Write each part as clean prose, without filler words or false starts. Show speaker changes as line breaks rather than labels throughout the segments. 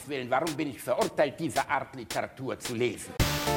Willen, warum bin ich verurteilt, diese Art Literatur zu lesen?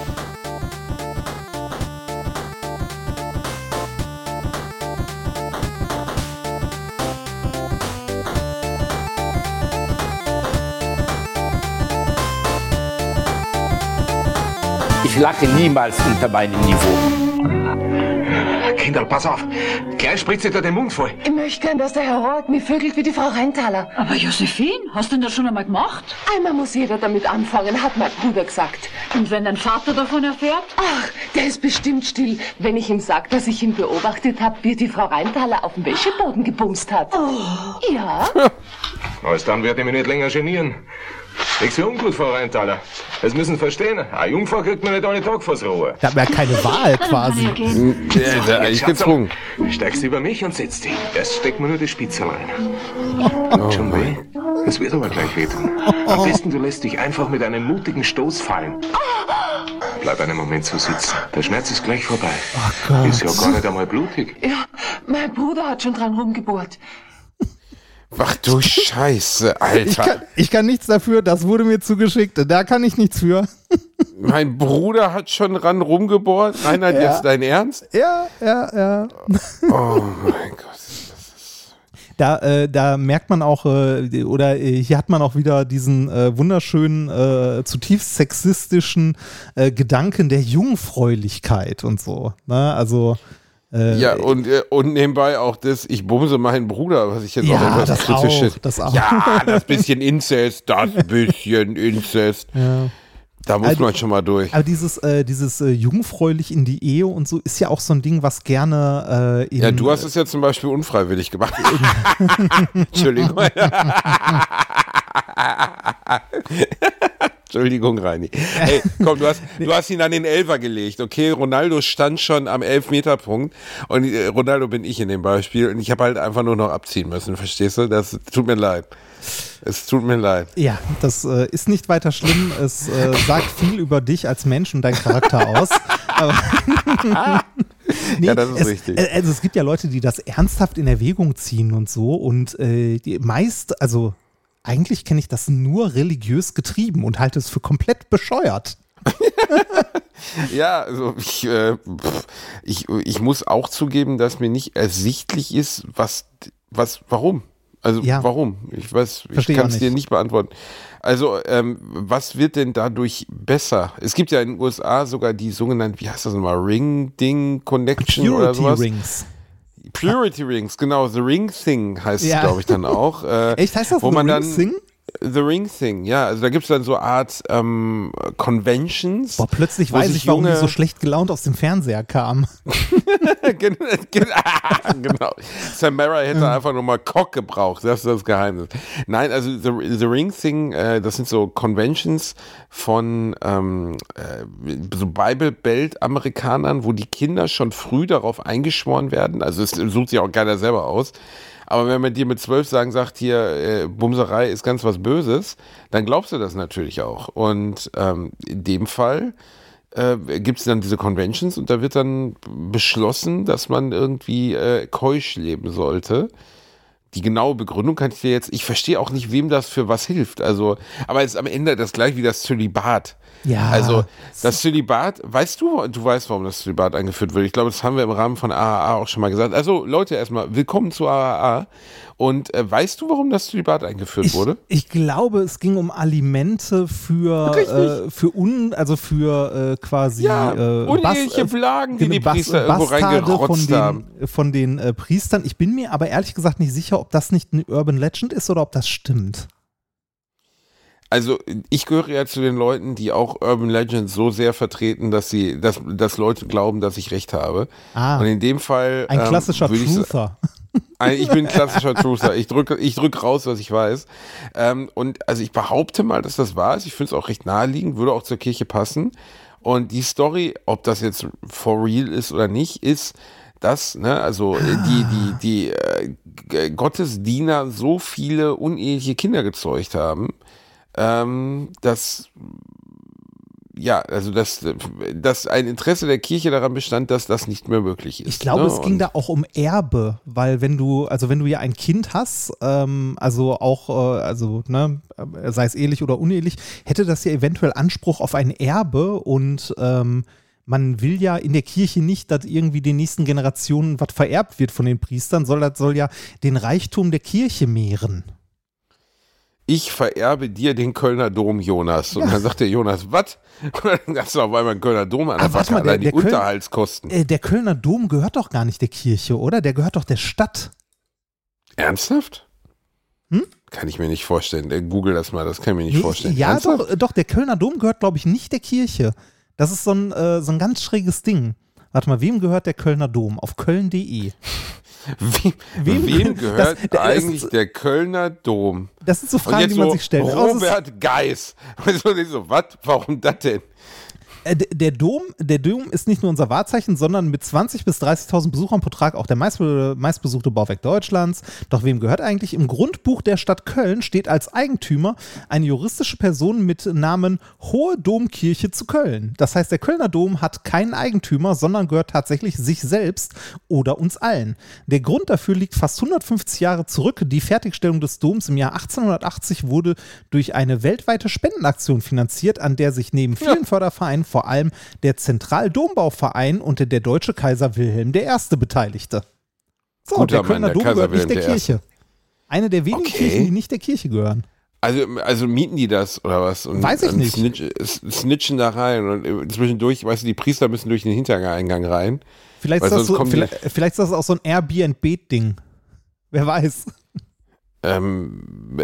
Ich lache niemals unter meinem Niveau.
Kinder, pass auf. Gleich spritzt dir den Mund voll.
Ich möchte gern, dass der Herr Roth mich vögelt wie die Frau Rheintaler.
Aber Josephine, hast du denn das schon einmal gemacht?
Einmal muss jeder damit anfangen, hat mein Bruder gesagt.
Und wenn dein Vater davon erfährt?
Ach, der ist bestimmt still, wenn ich ihm sag, dass ich ihn beobachtet habe, wie die Frau Rheintaler auf dem Wäscheboden gebumst hat. Oh. Ja.
Alles dann werde ich mich nicht länger genieren. Ich sehe ungut, Frau Rheintaler. Das müssen Sie verstehen. Eine Jungfrau kriegt man nicht alle Tag vors Rohr.
Da hat man ja keine Wahl quasi.
Der ist ja eigentlich gezwungen.
Steigst über mich und setzt dich. Erst steckt man nur die Spitze rein. Schon weh? Das wird aber gleich wehtun. Am besten, du lässt dich einfach mit einem mutigen Stoß fallen. Bleib einen Moment so sitzen. Der Schmerz ist gleich vorbei.
Oh Gott.
Ist ja gar nicht einmal blutig.
Ja, mein Bruder hat schon dran rumgebohrt.
Ach du Scheiße, Alter.
Ich kann nichts dafür, das wurde mir zugeschickt, da kann ich nichts für.
Mein Bruder hat schon ran rumgebohrt. Reinhard,
Ja.
jetzt dein Ernst?
Ja.
Oh mein Gott.
Da merkt man auch, hier hat man auch wieder diesen wunderschönen, zutiefst sexistischen Gedanken der Jungfräulichkeit und so. Ne? Also
Ja, und nebenbei auch das, ich bumse meinen Bruder, was ich jetzt
ja,
auch etwas
das
kritisch
auch,
finde.
das auch.
Ja, das bisschen Inzest.
Ja.
Da muss man schon mal durch.
Aber dieses jungfräulich in die Ehe und so ist ja auch so ein Ding, was gerne
Ja, du hast es ja zum Beispiel unfreiwillig gemacht. Entschuldigung. Entschuldigung, Reini. Hey, komm, du hast ihn an den Elfer gelegt, okay? Ronaldo stand schon am 11-Meter-Punkt und Ronaldo bin ich in dem Beispiel und ich habe halt einfach nur noch abziehen müssen, verstehst du? Das tut mir leid. Es tut mir leid.
Ja, das ist nicht weiter schlimm. Es sagt viel über dich als Mensch und deinen Charakter aus. Aber nee,
ja, das ist richtig.
Also es gibt ja Leute, die das ernsthaft in Erwägung ziehen und so und die meist, also eigentlich kenne ich das nur religiös getrieben und halte es für komplett bescheuert.
Ja, also ich muss auch zugeben, dass mir nicht ersichtlich ist, warum. Also
Ja.
warum? Ich kann es dir nicht beantworten. Also was wird denn dadurch besser? Es gibt ja in den USA sogar die sogenannten, wie heißt das nochmal, Ring-Ding-Connection oder sowas?
Rings.
Purity Rings, genau, The Ring Thing heißt
Ja.
es, glaube ich, dann auch.
Echt, heißt das
wo
The
man
Ring
dann,
Thing?
The Ring Thing, ja, also da gibt es dann so Art Conventions.
Boah, plötzlich
wo
weiß
sich
ich, warum die so schlecht gelaunt aus dem Fernseher kam.
Genau. Samara hätte einfach nur mal Cock gebraucht. Das ist das Geheimnis. Nein, also The Ring Thing, das sind so Conventions von so Bible Belt Amerikanern, wo die Kinder schon früh darauf eingeschworen werden. Also es sucht sich auch keiner selber aus. Aber wenn man dir mit 12 sagt, hier, Bumserei ist ganz was Böses, dann glaubst du das natürlich auch. Und in dem Fall gibt es dann diese Conventions und da wird dann beschlossen, dass man irgendwie keusch leben sollte. Die genaue Begründung kann ich dir jetzt, ich verstehe auch nicht, wem das für was hilft. Also, aber es ist am Ende das gleiche wie das Zölibat.
Ja.
Also das Zölibat, weißt du weißt, warum das Zölibat eingeführt wird. Ich glaube, das haben wir im Rahmen von AAA auch schon mal gesagt. Also Leute, erstmal willkommen zu AAA. Und weißt du, warum das Zölibat eingeführt wurde?
Ich glaube, es ging um Alimente für quasi
uneheliche Blagen, die Priester irgendwo reingerotzt haben.
Von den Priestern. Ich bin mir aber ehrlich gesagt nicht sicher, ob das nicht eine Urban Legend ist oder ob das stimmt.
Also ich gehöre ja zu den Leuten, die auch Urban Legends so sehr vertreten, dass Leute glauben, dass ich recht habe. Und in dem Fall
ein klassischer Truther.
Ich bin ein klassischer Truther. Ich drück raus, was ich weiß. Und also ich behaupte mal, dass das wahr ist. Ich finde es auch recht naheliegend, würde auch zur Kirche passen. Und die Story, ob das jetzt for real ist oder nicht, ist, dass die Gottesdiener so viele uneheliche Kinder gezeugt haben, dass also dass ein Interesse der Kirche daran bestand, dass das nicht mehr möglich ist.
Ich glaube, es ging da auch um Erbe, weil wenn du ja ein Kind hast, sei es ehelich oder unehelich, hätte das ja eventuell Anspruch auf ein Erbe und man will ja in der Kirche nicht, dass irgendwie den nächsten Generationen was vererbt wird von den Priestern, das soll ja den Reichtum der Kirche mehren.
Ich vererbe dir den Kölner Dom, Jonas. Und dann sagt der Jonas, was? Und dann hast du auf einmal einen Kölner Dom an der Backe, allein die Unterhaltskosten.
Der Kölner Dom gehört doch gar nicht der Kirche, oder? Der gehört doch der Stadt.
Ernsthaft? Kann ich mir nicht vorstellen. Google das mal, das kann ich mir nicht vorstellen.
Ja, doch, der Kölner Dom gehört, glaube ich, nicht der Kirche. Das ist so ein ganz schräges Ding. Warte mal, wem gehört der Kölner Dom? Auf köln.de.
Wem gehört eigentlich der Kölner Dom?
Das sind so Fragen, die man sich stellt.
Robert Geis. Was? Warum das denn?
Der Dom ist nicht nur unser Wahrzeichen, sondern mit 20.000 bis 30.000 Besuchern pro Tag auch der meistbesuchte Bauwerk Deutschlands. Doch wem gehört eigentlich? Im Grundbuch der Stadt Köln steht als Eigentümer eine juristische Person mit Namen Hohe Domkirche zu Köln. Das heißt, der Kölner Dom hat keinen Eigentümer, sondern gehört tatsächlich sich selbst oder uns allen. Der Grund dafür liegt fast 150 Jahre zurück. Die Fertigstellung des Doms im Jahr 1880 wurde durch eine weltweite Spendenaktion finanziert, an der sich neben vielen Fördervereinen vor allem der Zentraldombauverein und der deutsche Kaiser Wilhelm I. beteiligte. So, der Kölner Dom gehört nicht der Kirche. Eine der wenigen Kirchen, die nicht der Kirche gehören.
Also mieten die das oder was? Und
weiß ich nicht.
Snitchen da rein und zwischendurch, weißt du, die Priester müssen durch den Hintereingang rein.
Vielleicht ist das auch so ein Airbnb-Ding. Wer weiß.
Aber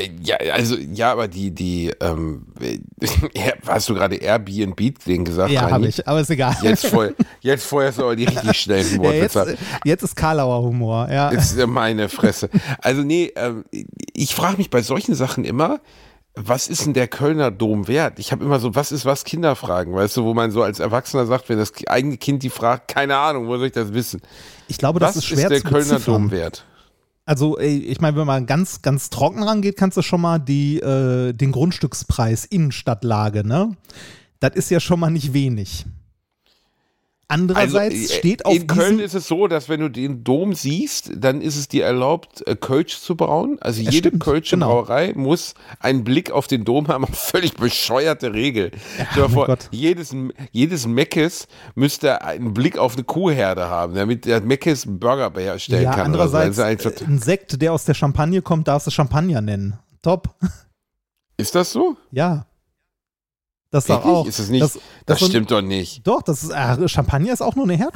hast du gerade Airbnb-Ding gesagt?
Ja, habe ich, aber ist egal.
Jetzt vorher ist aber die richtig schnellen Wortwitze.
Jetzt ist Karlauer Humor, ja.
Ist meine Fresse. Also ich frage mich bei solchen Sachen immer, was ist denn der Kölner Dom wert? Ich habe immer so, was ist was Kinderfragen, weißt du, wo man so als Erwachsener sagt, wenn das eigene Kind die fragt, keine Ahnung, wo soll ich das wissen?
Ich glaube, das ist schwer zu beziffern.
Was ist der Kölner Dom wert?
Also ich meine, wenn man ganz, ganz trocken rangeht, kannst du schon mal den Grundstückspreis Innenstadtlage, ne? Das ist ja schon mal nicht wenig. Andererseits steht auf
in Köln ist es so, dass wenn du den Dom siehst, dann ist es dir erlaubt, Kölsch zu brauen. Also jede Kölsche Brauerei muss einen Blick auf den Dom haben. Völlig bescheuerte Regel. Stell dir vor, jedes Meckes müsste einen Blick auf eine Kuhherde haben, damit der Meckes einen Burger herstellen kann.
Andererseits, ein Sekt, der aus der Champagne kommt, darfst du Champagner nennen. Top.
Ist das so?
Ja. Das doch auch.
Ist es nicht? Das stimmt doch nicht.
Doch, das ist Champagner ist auch nur eine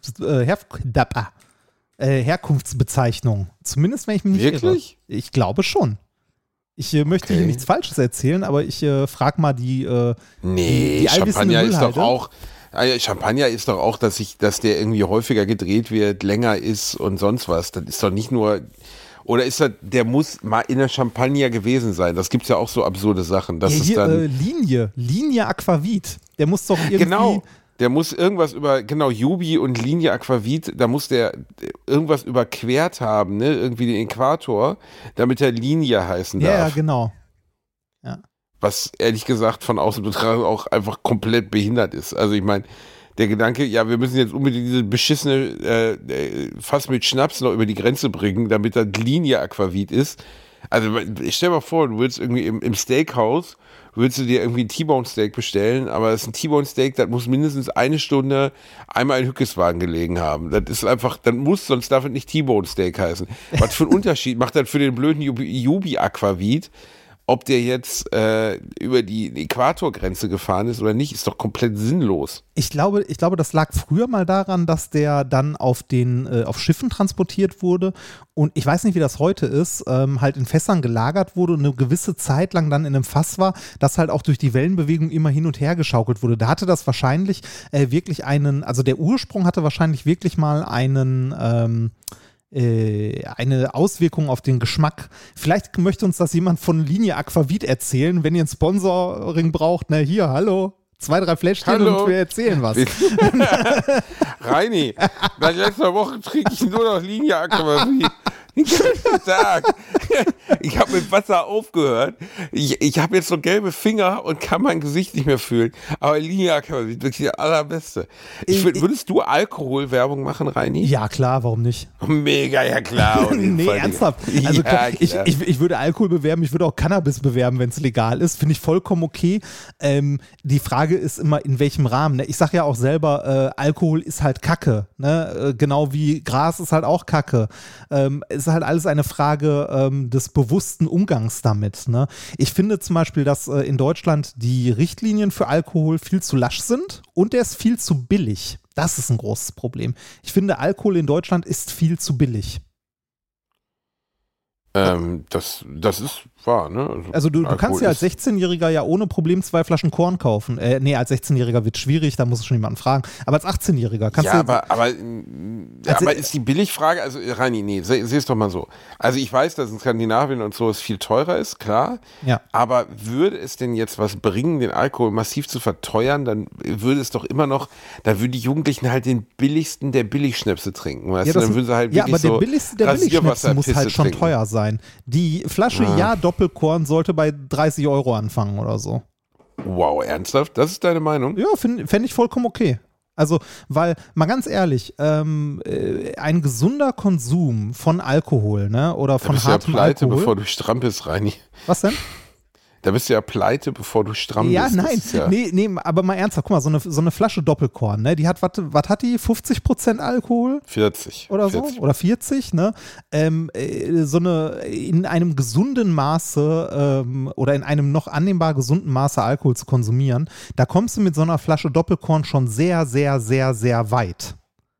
Herkunftsbezeichnung. Zumindest, wenn ich mich nicht irre.
Wirklich?
Ich glaube schon. Ich möchte hier nichts Falsches erzählen, aber ich frage mal die
Champagner ist doch auch. Champagner ist doch auch, dass der irgendwie häufiger gedreht wird, länger ist und sonst was. Das ist doch nicht nur. Oder ist das, der muss mal in der Champagner gewesen sein? Das gibt es ja auch so absurde Sachen. Das ist dann
Linie Aquavit. Der muss doch irgendwie.
Genau, der muss irgendwas Jubi und Linie Aquavit, da muss der irgendwas überquert haben, ne? Irgendwie den Äquator, damit er Linie heißen darf.
Ja, genau. Ja.
Was ehrlich gesagt von außen betrachtet auch einfach komplett behindert ist. Also ich meine, der Gedanke, ja, wir müssen jetzt unbedingt diese beschissene Fass mit Schnaps noch über die Grenze bringen, damit das Linie Aquavit ist. Also stell dir mal vor, du willst irgendwie im Steakhouse, willst du dir irgendwie ein T-Bone Steak bestellen, aber das ist ein T-Bone Steak, das muss mindestens eine Stunde einmal in Hückeswagen gelegen haben. Das ist einfach, sonst darf es nicht T-Bone Steak heißen. Was für einen Unterschied macht das für den blöden Jubi Aquavit? Ob der jetzt über die Äquatorgrenze gefahren ist oder nicht, ist doch komplett sinnlos.
Ich glaube, das lag früher mal daran, dass der dann auf Schiffen transportiert wurde und ich weiß nicht, wie das heute ist, halt in Fässern gelagert wurde und eine gewisse Zeit lang dann in einem Fass war, das halt auch durch die Wellenbewegung immer hin und her geschaukelt wurde. Da hatte das wahrscheinlich wirklich also der Ursprung hatte wahrscheinlich wirklich mal eine Auswirkung auf den Geschmack. Vielleicht möchte uns das jemand von Linie Aquavit erzählen, wenn ihr ein Sponsoring braucht. Na hier, hallo, 2, 3 Fläschchen und wir erzählen was.
Reini, seit letzter Woche trinke ich nur noch Linie Aquavit. Den ganzen Tag. Ich habe mit Wasser aufgehört. Ich habe jetzt so gelbe Finger und kann mein Gesicht nicht mehr fühlen. Aber Linia kann wirklich die allerbeste. Würdest du Alkoholwerbung machen, Reini?
Ja, klar, warum nicht?
Mega, ja klar.
Nee, ernsthaft. Also
ja,
ich würde Alkohol bewerben, ich würde auch Cannabis bewerben, wenn es legal ist. Finde ich vollkommen okay. Die Frage ist immer, in welchem Rahmen. Ne? Ich sage ja auch selber, Alkohol ist halt Kacke. Ne? Genau wie Gras ist halt auch Kacke. Es ist halt alles eine Frage des bewussten Umgangs damit. Ne? Ich finde zum Beispiel, dass in Deutschland die Richtlinien für Alkohol viel zu lasch sind und der ist viel zu billig. Das ist ein großes Problem. Ich finde, Alkohol in Deutschland ist viel zu billig.
Das ist wahr, ne?
Also du kannst ja als 16-Jähriger ja ohne Problem 2 Flaschen Korn kaufen. Nee, als 16-Jähriger wird es schwierig, da muss es schon jemanden fragen. Aber als 18-Jähriger kannst du...
Aber ist die Billigfrage, also Reini, nee, seh es doch mal so. Also ich weiß, dass in Skandinavien und so es viel teurer ist, klar.
Ja.
Aber würde es denn jetzt was bringen, den Alkohol massiv zu verteuern, dann würde es doch immer noch, da würden die Jugendlichen halt den billigsten der Billigschnäpse trinken, weißt du? Dann würden sie halt wirklich
aber der billigste der Billigschnäpse muss halt schon
trinken.
Teuer sein. Die Flasche Doppelkorn sollte bei 30 € anfangen oder so.
Wow, ernsthaft? Das ist deine Meinung?
Ja, fände ich vollkommen okay. Also, weil, mal ganz ehrlich, ein gesunder Konsum von Alkohol, ne, oder von hartem Alkohol.
Pleite, bevor du strampelst, Reini.
Was denn?
Da bist du ja pleite, bevor du stramm bist.
Ja, nein, nee, aber mal ernsthaft, guck mal, so eine Flasche Doppelkorn, ne, die hat, was hat die, 50% Alkohol?
40.
Oder 40. So, oder 40, ne, so eine, in einem gesunden Maße oder in einem noch annehmbar gesunden Maße Alkohol zu konsumieren, da kommst du mit so einer Flasche Doppelkorn schon sehr, sehr, sehr, sehr weit.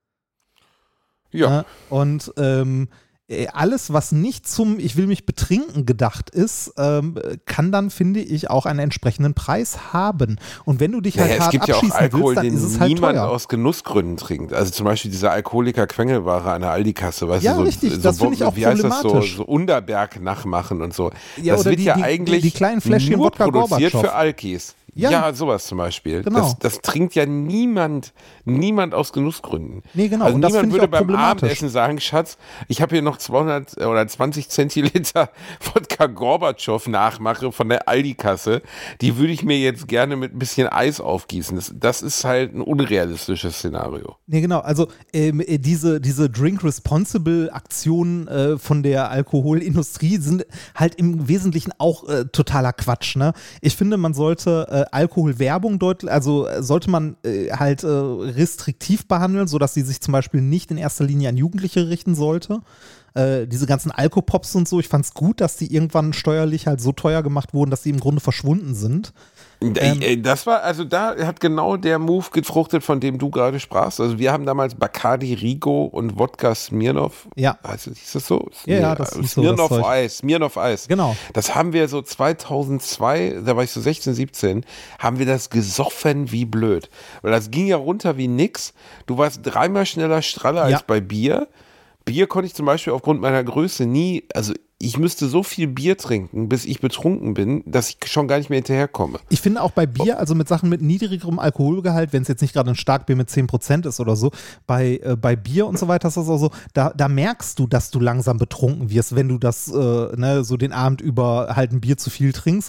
Ja.
Ne? Und alles, was nicht zum Ich will mich betrinken gedacht ist, kann dann, finde ich, auch einen entsprechenden Preis haben. Und wenn du dich halt hart abschießen willst, dann ist es halt teuer.
Niemand aus Genussgründen trinkt. Also zum Beispiel diese Alkoholiker-Quengelware an der Aldi-Kasse. Weißt
ja,
du, so,
richtig,
so,
das finde ich auch
wie heißt
problematisch.
Das so Unterberg nachmachen und so.
Ja,
das
oder
wird ja eigentlich
die kleinen Fläschchen
nur
Wodka
produziert
Gorbatschow.
für Alkis. Ja, sowas zum Beispiel.
Genau.
Das trinkt ja niemand aus Genussgründen.
Nee, genau.
Also
und das
niemand
finde ich
würde
auch
beim
problematisch.
Abendessen sagen, Schatz, ich habe hier noch 200 oder 20 Zentiliter Wodka Gorbatschow nachmache von der Aldi-Kasse. Die würde ich mir jetzt gerne mit ein bisschen Eis aufgießen. Das ist halt ein unrealistisches Szenario.
Nee, genau. Also diese Drink Responsible Aktionen von der Alkoholindustrie sind halt im Wesentlichen auch totaler Quatsch. Ne? Ich finde, man sollte Alkoholwerbung sollte man halt restriktiv behandeln, sodass sie sich zum Beispiel nicht in erster Linie an Jugendliche richten sollte. Diese ganzen Alkopops und so, ich fand es gut, dass die irgendwann steuerlich halt so teuer gemacht wurden, dass die im Grunde verschwunden sind.
Das war, also da hat genau der Move gefruchtet, von dem du gerade sprachst. Also wir haben damals Bacardi Rigo und Wodka Smirnoff.
Ja.
Hieß das so?
Ja, das ist so.
Smirnoff Eis.
Genau.
Das haben wir so 2002, da war ich so 16, 17, haben wir das gesoffen wie blöd. Weil das ging ja runter wie nix. Du warst 3-mal schneller Stralle als bei Bier. Bier konnte ich zum Beispiel aufgrund meiner Größe nie, also ich müsste so viel Bier trinken, bis ich betrunken bin, dass ich schon gar nicht mehr hinterherkomme.
Ich finde auch bei Bier, also mit Sachen mit niedrigerem Alkoholgehalt, wenn es jetzt nicht gerade ein Starkbier mit 10% ist oder so, bei Bier und so weiter ist das auch so, da merkst du, dass du langsam betrunken wirst, wenn du das so den Abend über halt ein Bier zu viel trinkst.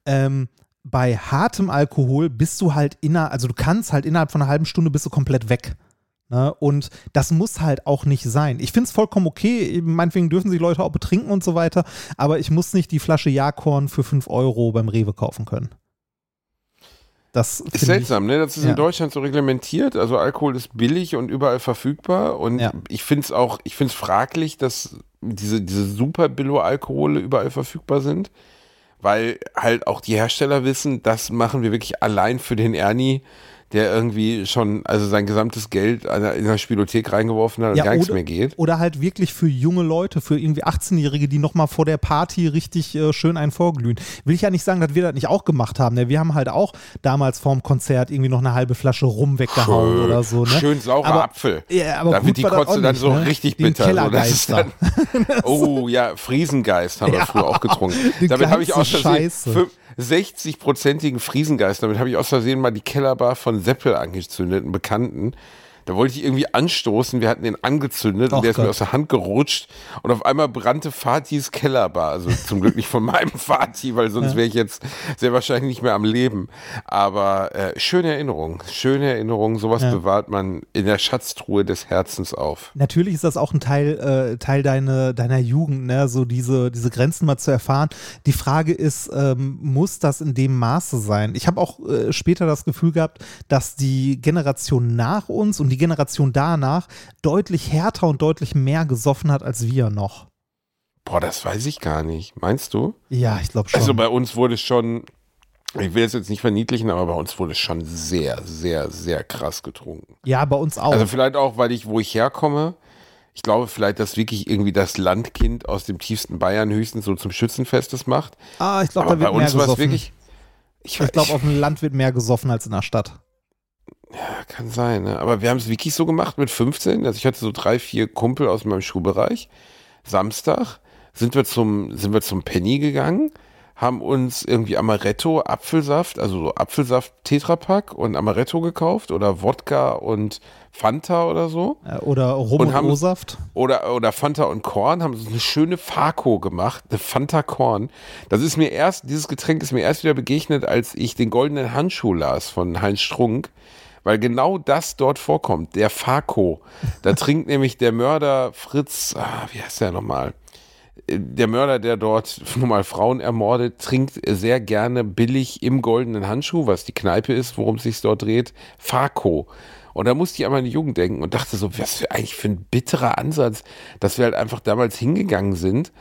Bei hartem Alkohol bist du halt du kannst halt innerhalb von einer halben Stunde bist du komplett weg. Ne? Und das muss halt auch nicht sein. Ich finde es vollkommen okay, meinetwegen dürfen sich Leute auch betrinken und so weiter, aber ich muss nicht die Flasche Jahrkorn für 5 € beim Rewe kaufen können. Das
ist seltsam, ne? Das ist in Deutschland so reglementiert. Also Alkohol ist billig und überall verfügbar. Und ich finde es fraglich, dass diese Super-Billo-Alkohole überall verfügber sind. Weil halt auch die Hersteller wissen, das machen wir wirklich allein für den Ernie, der irgendwie schon sein gesamtes Geld in der Spielothek reingeworfen hat und gar nichts mehr geht.
Oder halt wirklich für junge Leute, für irgendwie 18-Jährige, die nochmal vor der Party richtig schön einen vorglühen. Will ich ja nicht sagen, dass wir das nicht auch gemacht haben. Ne? Wir haben halt auch damals vorm Konzert irgendwie noch eine halbe Flasche Rum weggehauen oder so. Ne?
Schön saurer Apfel.
Ja, aber
da wird die Kotze dann so richtig bitter.
So, das ist dann,
oh ja, Friesengeist haben wir früher auch getrunken. Damit habe ich aus Versehen 60-prozentigen Friesengeist. Damit habe ich aus Versehen mal die Kellerbar von Seppel angezündet, einen Bekannten. Da wollte ich irgendwie anstoßen, wir hatten den angezündet und der ist mir aus der Hand gerutscht und auf einmal brannte Fatis Kellerbar. Also zum Glück nicht von meinem Fati, weil sonst wäre ich jetzt sehr wahrscheinlich nicht mehr am Leben. Aber schöne Erinnerung. Sowas bewahrt man in der Schatztruhe des Herzens auf.
Natürlich ist das auch ein Teil deiner Jugend, ne? So diese Grenzen mal zu erfahren. Die Frage ist, muss das in dem Maße sein? Ich habe auch später das Gefühl gehabt, dass die Generation nach uns und die Generation danach deutlich härter und deutlich mehr gesoffen hat als wir noch.
Boah, das weiß ich gar nicht. Meinst du?
Ja, ich glaube schon.
Also bei uns wurde schon, ich will es jetzt nicht verniedlichen, aber bei uns wurde schon sehr, sehr, sehr krass getrunken.
Ja, bei uns auch.
Also vielleicht auch, wo ich herkomme, ich glaube vielleicht, dass wirklich irgendwie das Landkind aus dem tiefsten Bayern höchstens so zum Schützenfest das macht.
Ich glaube, da wird mehr gesoffen.
Wirklich, ich
glaube, auf dem Land wird mehr gesoffen als in der Stadt.
Ja, kann sein, ne? Aber wir haben es wirklich so gemacht mit 15. Also ich hatte so 3, 4 Kumpel aus meinem Schulbereich. Samstag sind wir zum Penny gegangen, haben uns irgendwie Amaretto, Apfelsaft, also so Apfelsaft Tetrapack und Amaretto gekauft oder Wodka und Fanta oder so.
Oder Rum und O-Saft.
Oder Fanta und Korn, haben so eine schöne Fako gemacht, eine Fanta Korn. Dieses Getränk ist mir erst wieder begegnet, als ich den goldenen Handschuh las von Heinz Strunk. Weil genau das dort vorkommt, der Fako. Da trinkt nämlich der Mörder Fritz, wie heißt der nochmal? Der Mörder, der dort nochmal Frauen ermordet, trinkt sehr gerne billig im goldenen Handschuh, was die Kneipe ist, worum es sich dort dreht, Fako. Und da musste ich an meine Jugend denken und dachte so, was für eigentlich für ein bitterer Ansatz, dass wir halt einfach damals hingegangen sind,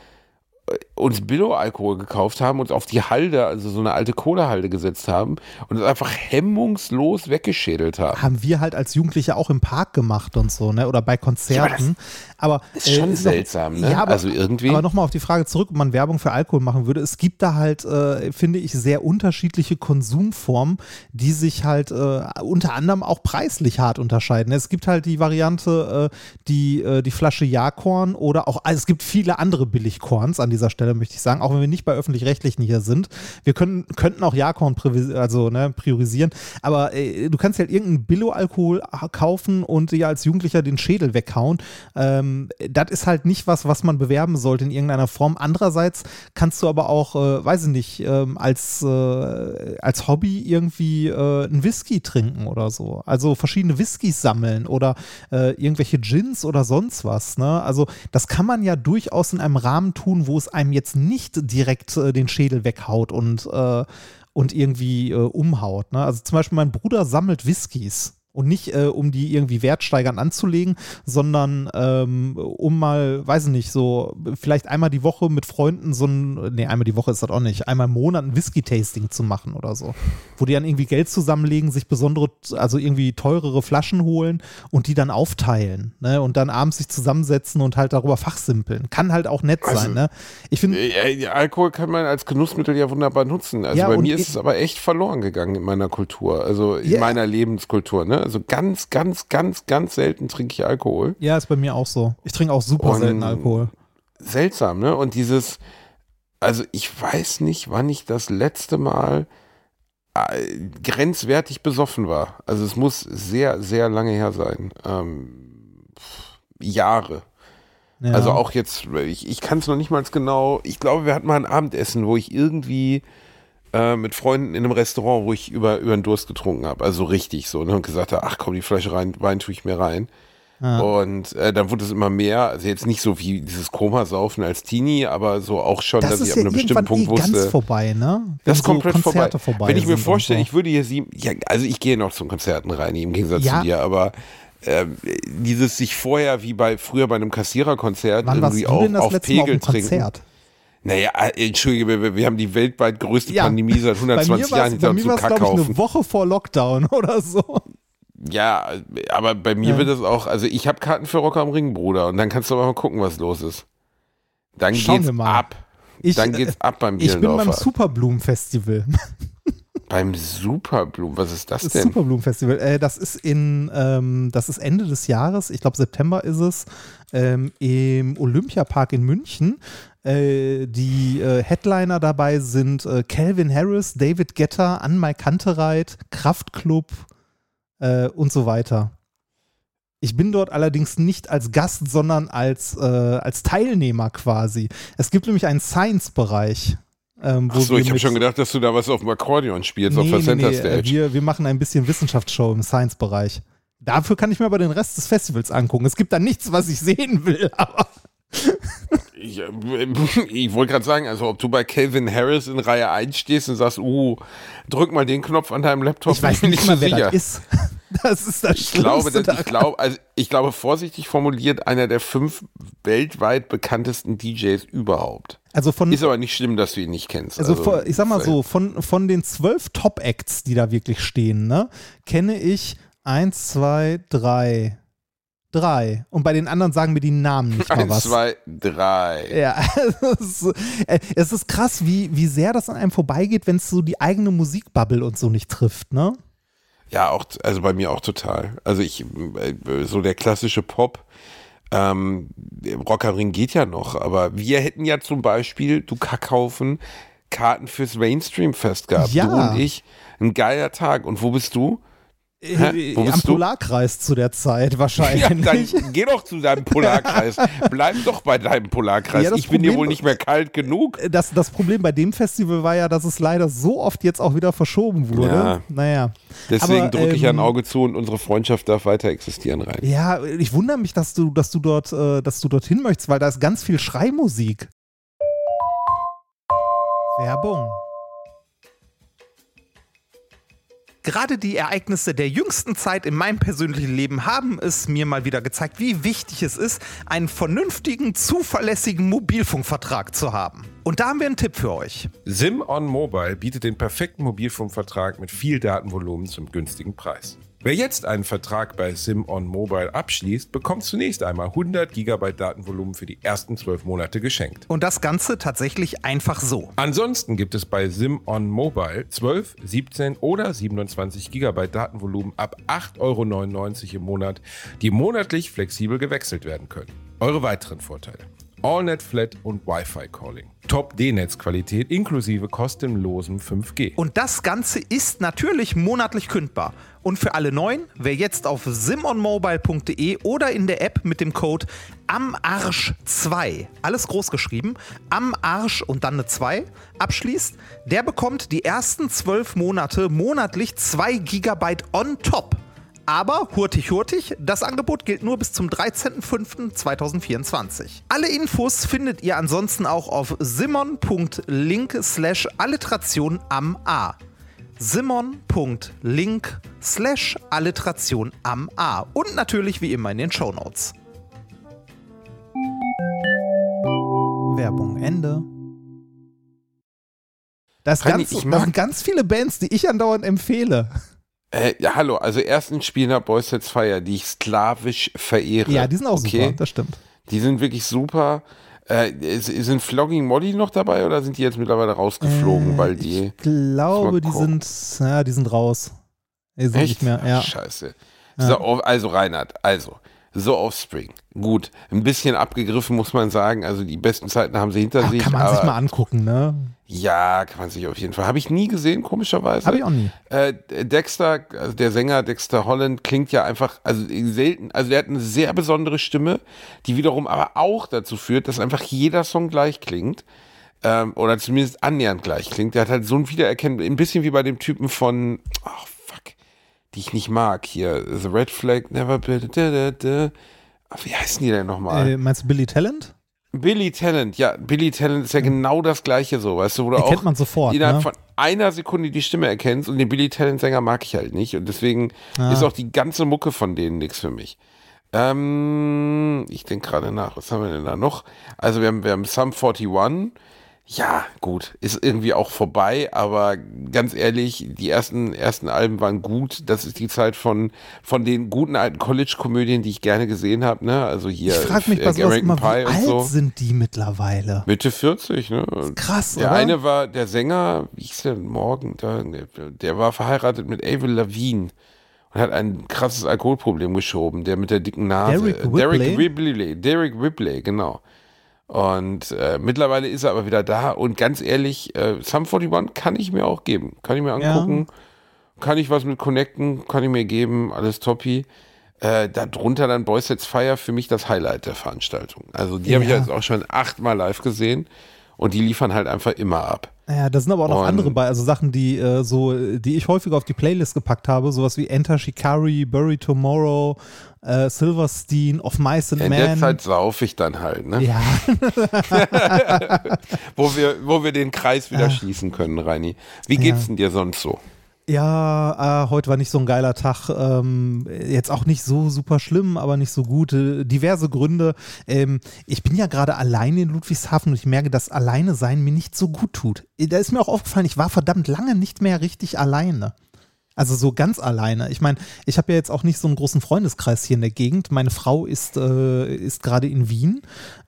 uns Billo-Alkohol gekauft haben, uns auf die Halde, also so eine alte Kohlehalde gesetzt haben und es einfach hemmungslos weggeschädelt haben.
Haben wir halt als Jugendliche auch im Park gemacht und so, ne? Oder bei Konzerten. Aber
das ist schon seltsam, ne?
Ja,
also irgendwie.
Aber nochmal auf die Frage zurück, ob man Werbung für Alkohol machen würde. Es gibt da halt, finde ich, sehr unterschiedliche Konsumformen, die sich halt unter anderem auch preislich hart unterscheiden. Es gibt halt die Variante, die Flasche Jahrkorn oder auch, also es gibt viele andere Billigkorns an dieser Stelle, möchte ich sagen, auch wenn wir nicht bei Öffentlich-Rechtlichen hier sind. Wir könnten auch Jahrkorn priorisieren, aber du kannst halt irgendeinen Billo-Alkohol kaufen und dir als Jugendlicher den Schädel weghauen. Das ist halt nicht was man bewerben sollte in irgendeiner Form. Andererseits kannst du aber auch, weiß ich nicht, als Hobby irgendwie einen Whisky trinken oder so. Also verschiedene Whiskys sammeln oder irgendwelche Gins oder sonst was. Ne? Also das kann man ja durchaus in einem Rahmen tun, wo es einem jetzt nicht direkt den Schädel weghaut und irgendwie umhaut. Ne? Also zum Beispiel mein Bruder sammelt Whiskys. Und nicht, um die irgendwie wertsteigernd anzulegen, sondern um mal, weiß ich nicht, so vielleicht einmal die Woche mit Freunden einmal die Woche ist das auch nicht, einmal im Monat ein Whisky-Tasting zu machen oder so. Wo die dann irgendwie Geld zusammenlegen, sich besondere, also irgendwie teurere Flaschen holen und die dann aufteilen, ne? Und dann abends sich zusammensetzen und halt darüber fachsimpeln. Kann halt auch nett sein, ne? Ich finde,
Alkohol kann man als Genussmittel ja wunderbar nutzen. Also bei mir ist es aber echt verloren gegangen in meiner Kultur, also in meiner Lebenskultur, ne? Also ganz, ganz, ganz, ganz selten trinke ich Alkohol.
Ja, ist bei mir auch so. Ich trinke auch super selten Alkohol.
Seltsam, ne? Und also ich weiß nicht, wann ich das letzte Mal grenzwertig besoffen war. Also es muss sehr, sehr lange her sein. Jahre. Ja. Also auch jetzt, ich kann es noch nicht mal genau, ich glaube, wir hatten mal ein Abendessen, wo ich irgendwie mit Freunden in einem Restaurant, wo ich über den Durst getrunken habe, also richtig so, ne, und gesagt habe, ach komm, die Flasche Wein tue ich mir rein. Ja. Und dann wurde es immer mehr, also jetzt nicht so wie dieses Komasaufen als Teenie, aber so auch schon, dass ich ab einem bestimmten Punkt wusste.
Das ist vorbei, ne?
Das ist komplett vorbei. Wenn ich mir vorstelle,
so.
Ich würde hier also ich gehe noch zu Konzerten rein, im Gegensatz zu dir, aber dieses sich vorher, wie früher bei einem Kassiererkonzert, irgendwie auch auf Pegel trinken. Naja, entschuldige, wir haben die weltweit größte Pandemie seit 120 Jahren hinter uns zu Kack kaufen. Bei mir war es,
eine Woche vor Lockdown oder so.
Ja, aber bei mir wird das auch, also ich habe Karten für Rock am Ring, Bruder, und dann kannst du aber mal gucken, was los ist. Dann geht's ab. Dann geht's ab beim Bielendorfer.
Ich bin beim Superblumen-Festival.
Beim Superblumen, was ist das denn?
Das Superblumen-Festival, das ist Ende des Jahres, ich glaube September ist es, im Olympiapark in München. Die Headliner dabei sind Calvin Harris, David Guetta, Anne-Mai Kantereit, Kraftklub und so weiter. Ich bin dort allerdings nicht als Gast, sondern als Teilnehmer quasi. Es gibt nämlich einen Science-Bereich.
Achso, ich habe schon gedacht, dass du da was auf dem Akkordeon spielst, auf der Center Stage.
Wir machen ein bisschen Wissenschaftsshow im Science-Bereich. Dafür kann ich mir aber den Rest des Festivals angucken. Es gibt da nichts, was ich sehen will, aber...
Ich wollte gerade sagen, also ob du bei Calvin Harris in Reihe 1 stehst und sagst, drück mal den Knopf an deinem Laptop,
ich weiß nicht mal, wer das ist. Das ist das Schlimmste.
Ich glaube, vorsichtig formuliert, einer der 5 weltweit bekanntesten DJs überhaupt. Ist aber nicht schlimm, dass du ihn nicht kennst.
Ich sag mal so, von den 12 Top-Acts, die da wirklich stehen, ne, kenne ich 1, 2, 3. Und bei den anderen sagen mir die Namen nicht mal was. 1, 2, 3. Ja, es ist krass, wie sehr das an einem vorbeigeht, wenn es so die eigene Musikbubble und so nicht trifft, ne?
Ja, auch, also bei mir auch total. Also so der klassische Pop, Rock am Ring geht ja noch, aber wir hätten ja zum Beispiel, du Kackhaufen, Karten fürs Mainstream-Fest gehabt.
Ja.
Du und ich, ein geiler Tag. Und wo bist du?
Am Polarkreis zu der Zeit wahrscheinlich.
Ja, dann geh doch zu deinem Polarkreis. Bleib doch bei deinem Polarkreis. Ich bin dir wohl nicht mehr kalt genug.
Das Problem bei dem Festival war ja, dass es leider so oft jetzt auch wieder verschoben wurde.
Ja.
Naja.
Deswegen drücke ich ein Auge zu und unsere Freundschaft darf weiter existieren rein.
Ja, ich wundere mich, dass du dorthin möchtest, weil da ist ganz viel Schreimusik. Werbung. Gerade die Ereignisse der jüngsten Zeit in meinem persönlichen Leben haben es mir mal wieder gezeigt, wie wichtig es ist, einen vernünftigen, zuverlässigen Mobilfunkvertrag zu haben. Und da haben wir einen Tipp für euch.
SIM-on Mobile bietet den perfekten Mobilfunkvertrag mit viel Datenvolumen zum günstigen Preis. Wer jetzt einen Vertrag bei SIM-on Mobile abschließt, bekommt zunächst einmal 100 GB Datenvolumen für die ersten 12 Monate geschenkt.
Und das Ganze tatsächlich einfach so.
Ansonsten gibt es bei SIM-on Mobile 12, 17 oder 27 GB Datenvolumen ab 8,99 € im Monat, die monatlich flexibel gewechselt werden können. Eure weiteren Vorteile: AllNet Flat und Wi-Fi Calling. Top-D-Netzqualität inklusive kostenlosem 5G.
Und das Ganze ist natürlich monatlich kündbar. Und für alle Neuen, wer jetzt auf simonmobile.de oder in der App mit dem Code AMARSCH2, alles groß geschrieben, AMARSCH und dann eine 2, abschließt, der bekommt die ersten 12 Monate monatlich 2 GB on top. Aber hurtig, das Angebot gilt nur bis zum 13.05.2024. Alle Infos findet ihr ansonsten auch auf simon.link/Alliteration am A. simon.link/Alliteration am A. Und natürlich wie immer in den Shownotes. Werbung Ende. Das sind ganz viele Bands, die ich andauernd empfehle.
Ja, hallo, also erstens spielen da Boys Sets Fire, die ich sklavisch verehre.
Ja, die sind auch super, das stimmt.
Die sind wirklich super. Sind Flogging Molly noch dabei oder sind die jetzt mittlerweile rausgeflogen, weil die...
Ich glaube, die sind raus. Die sind nicht mehr, ja.
Scheiße. Ja. So, also Reinhard, The Offspring. Gut, ein bisschen abgegriffen, muss man sagen. Also die besten Zeiten haben sie hinter sich.
Kann man sich mal angucken, ne?
Ja, kann man sich auf jeden Fall. Habe ich nie gesehen, komischerweise.
Habe ich auch nie.
Dexter, also der Sänger Dexter Holland, klingt ja einfach, also selten, also der hat eine sehr besondere Stimme, die wiederum aber auch dazu führt, dass einfach jeder Song gleich klingt. Oder zumindest annähernd gleich klingt. Der hat halt so ein Wiedererkennen, ein bisschen wie bei dem Typen von, die ich nicht mag hier. The Red Flag, Never Been, wie heißen die denn nochmal?
Meinst du Billy Talent?
Billy Talent, ja. Billy Talent ist ja genau das Gleiche so, weißt du, wo du
erkennt
auch
man sofort,
innerhalb von einer Sekunde die Stimme erkennst und den Billy Talent-Sänger mag ich halt nicht und deswegen ist auch die ganze Mucke von denen nichts für mich. Ich denke gerade nach, was haben wir denn da noch? Also wir haben Sum 41. Ja, gut, ist irgendwie auch vorbei, aber ganz ehrlich, die ersten Alben waren gut. Das ist die Zeit von den guten alten College-Komödien, die ich gerne gesehen habe, ne? Also hier
ich frage mich, was immer, wie alt sind die mittlerweile?
Mitte 40, ne?
Krass,
der
oder?
Eine war der Sänger, wie hieß der Morgen, der war verheiratet mit Avril Lavigne und hat ein krasses Alkoholproblem geschoben, der mit der dicken Nase. Derek Whibley, genau. Und mittlerweile ist er aber wieder da und ganz ehrlich, Sum 41 kann ich mir auch geben. Kann ich mir angucken, kann ich was mit connecten, kann ich mir geben, alles toppi. darunter dann Boys Sets Fire für mich das Highlight der Veranstaltung. Also die habe ich jetzt auch schon 8-mal live gesehen und die liefern halt einfach immer ab.
Ja, da sind aber auch noch andere bei, also Sachen, die die ich häufiger auf die Playlist gepackt habe, sowas wie Enter Shikari, Bury Tomorrow, Silverstein, Of Mice and Men.
In der Zeit saufe ich dann halt, ne?
Ja.
wo wir den Kreis wieder schließen können, Reini. Wie geht's denn dir sonst so?
Ja, heute war nicht so ein geiler Tag. Jetzt auch nicht so super schlimm, aber nicht so gut. Diverse Gründe. Ich bin ja gerade alleine in Ludwigshafen und ich merke, dass alleine sein mir nicht so gut tut. Da ist mir auch aufgefallen, ich war verdammt lange nicht mehr richtig alleine. Also so ganz alleine. Ich meine, ich habe ja jetzt auch nicht so einen großen Freundeskreis hier in der Gegend. Meine Frau ist gerade in Wien.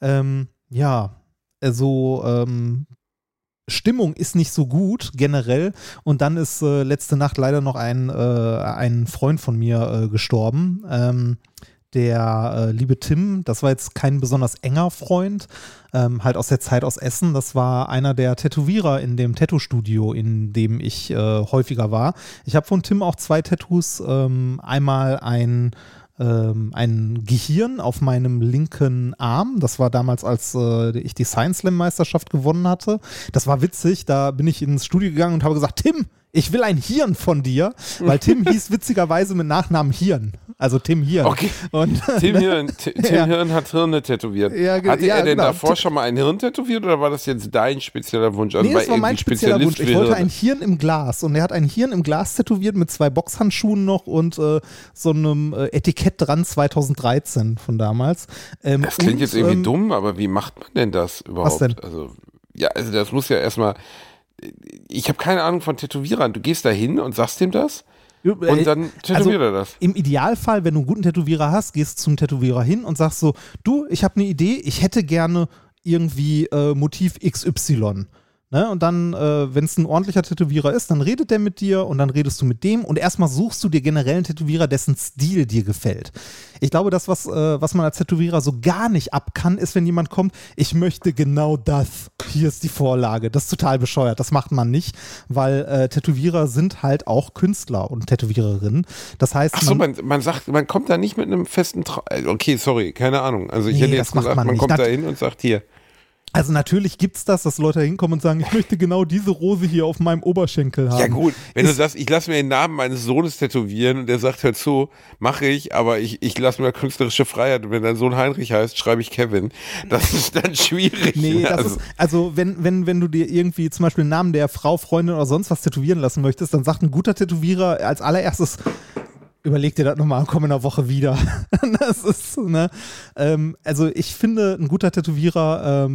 Stimmung ist nicht so gut generell und dann ist letzte Nacht leider noch ein Freund von mir gestorben. Der liebe Tim, das war jetzt kein besonders enger Freund, halt aus der Zeit aus Essen. Das war einer der Tätowierer in dem Tattoo-Studio, in dem ich häufiger war. Ich habe von Tim auch 2 Tattoos, einmal ein Gehirn auf meinem linken Arm. Das war damals, als ich die Science Slam Meisterschaft gewonnen hatte. Das war witzig. Da bin ich ins Studio gegangen und habe gesagt, Tim, ich will ein Hirn von dir, weil Tim hieß witzigerweise mit Nachnamen Hirn. Also Tim Hirn.
Okay.
Und,
Tim Hirn hat Hirne tätowiert. Hatte er denn davor schon mal ein Hirn tätowiert oder war das jetzt dein spezieller Wunsch? Also
nee, das war mein spezieller Wunsch. Ich wollte ein Hirn im Glas und er hat ein Hirn im Glas tätowiert mit 2 Boxhandschuhen noch und so einem Etikett dran 2013 von damals.
Das klingt jetzt irgendwie dumm, aber wie macht man denn das überhaupt?
Was denn?
Also das muss ja erstmal, ich habe keine Ahnung von Tätowierern. Du gehst da hin und sagst ihm das? Und dann tätowiert er das.
Im Idealfall, wenn du einen guten Tätowierer hast, gehst du zum Tätowierer hin und sagst so, du, ich habe eine Idee, ich hätte gerne irgendwie Motiv XY. Ne? Und dann, wenn es ein ordentlicher Tätowierer ist, dann redet der mit dir und dann redest du mit dem und erstmal suchst du dir generell einen Tätowierer, dessen Stil dir gefällt. Ich glaube, das, was man als Tätowierer so gar nicht ab kann, ist, wenn jemand kommt, ich möchte genau das. Hier ist die Vorlage. Das ist total bescheuert. Das macht man nicht, weil Tätowierer sind halt auch Künstler und Tätowiererinnen. Das heißt,
achso, man sagt, man kommt da nicht mit einem festen okay, sorry, keine Ahnung. Also ich hätte jetzt gesagt, man kommt da hin und sagt, hier.
Also natürlich gibt's das, dass Leute hinkommen und sagen, ich möchte genau diese Rose hier auf meinem Oberschenkel haben.
Ja gut, wenn du sagst, ich lasse mir den Namen meines Sohnes tätowieren und der sagt, hör zu, mache ich, aber ich lasse mir künstlerische Freiheit und wenn dein Sohn Heinrich heißt, schreibe ich Kevin. Das ist dann schwierig.
Nee, also wenn du dir irgendwie zum Beispiel den Namen der Frau, Freundin oder sonst was tätowieren lassen möchtest, dann sagt ein guter Tätowierer als allererstes, überleg dir das nochmal, komm in einer Woche wieder. Das ist, ne? Also ich finde, ein guter Tätowierer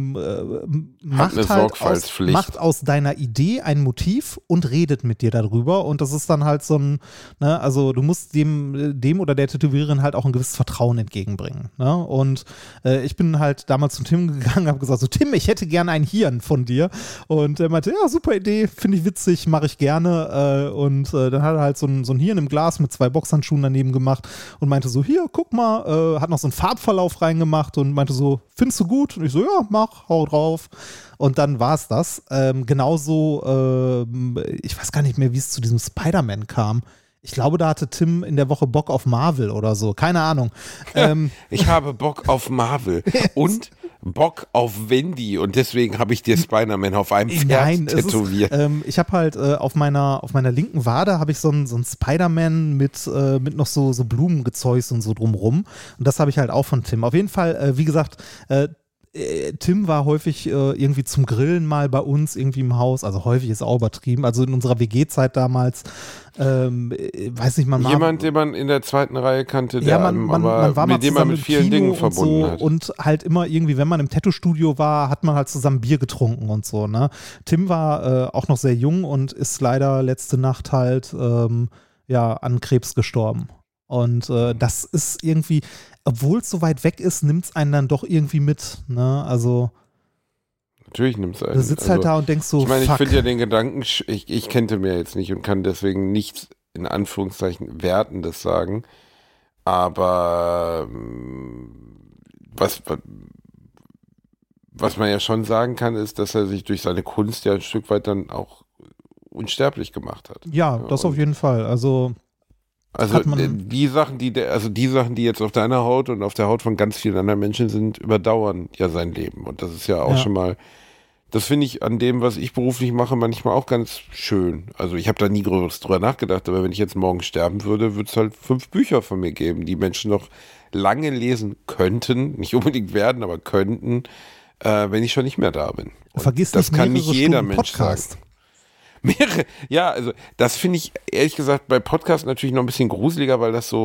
macht aus deiner Idee ein Motiv und redet mit dir darüber und das ist dann halt so ein, ne, also du musst dem oder der Tätowiererin halt auch ein gewisses Vertrauen entgegenbringen. Ne? Und ich bin halt damals zum Tim gegangen, habe gesagt, so Tim, ich hätte gerne ein Hirn von dir und er meinte, ja, super Idee, finde ich witzig, mache ich gerne und dann hat er halt so ein Hirn im Glas mit 2 Boxhandschuhen daneben gemacht und meinte so, hier, guck mal, hat noch so einen Farbverlauf reingemacht und meinte so, findest du gut? Und ich so, ja, mach, hau drauf. Und dann war es das. Genauso, ich weiß gar nicht mehr, wie es zu diesem Spider-Man kam. Ich glaube, da hatte Tim in der Woche Bock auf Marvel oder so. Keine Ahnung.
Ich habe Bock auf Marvel und Bock auf Wendy und deswegen habe ich dir Spider-Man auf einem Pferd tätowiert.
Ich habe halt auf meiner linken Wade habe ich so einen Spider-Man mit noch so Blumengezeugs und so drumrum. Und das habe ich halt auch von Tim. Auf jeden Fall, wie gesagt, Tim war häufig irgendwie zum Grillen mal bei uns irgendwie im Haus, also häufig ist auch übertrieben, also in unserer WG-Zeit damals, weiß nicht, man
jemand, den man in der zweiten Reihe kannte,
der man war
mit dem man mit vielen Dingen verbunden hat.
Und halt immer irgendwie, wenn man im Tattoo-Studio war, hat man halt zusammen Bier getrunken und so, ne? Tim war auch noch sehr jung und ist leider letzte Nacht halt an Krebs gestorben. Und das ist irgendwie, obwohl es so weit weg ist, nimmt es einen dann doch irgendwie mit. Ne? Also
natürlich nimmt es einen.
Du sitzt halt da und denkst so,
ich meine, ich finde ja den Gedanken, ich kannte mir jetzt nicht und kann deswegen nichts in Anführungszeichen Wertendes sagen. Aber was man ja schon sagen kann, ist, dass er sich durch seine Kunst ja ein Stück weit dann auch unsterblich gemacht hat.
Ja, das auf jeden Fall. Also
Also die Sachen, die jetzt auf deiner Haut und auf der Haut von ganz vielen anderen Menschen sind, überdauern ja sein Leben. Und das ist ja auch schon mal, das finde ich an dem, was ich beruflich mache, manchmal auch ganz schön. Also ich habe da nie groß drüber nachgedacht, aber wenn ich jetzt morgen sterben würde, würde es halt 5 Bücher von mir geben, die Menschen noch lange lesen könnten, nicht unbedingt werden, aber könnten, wenn ich schon nicht mehr da bin. Und
vergiss
das
nicht
kann nicht jeder
Stunden
Mensch
Podcast.
sagen. Also das finde ich ehrlich gesagt bei Podcast natürlich noch ein bisschen gruseliger,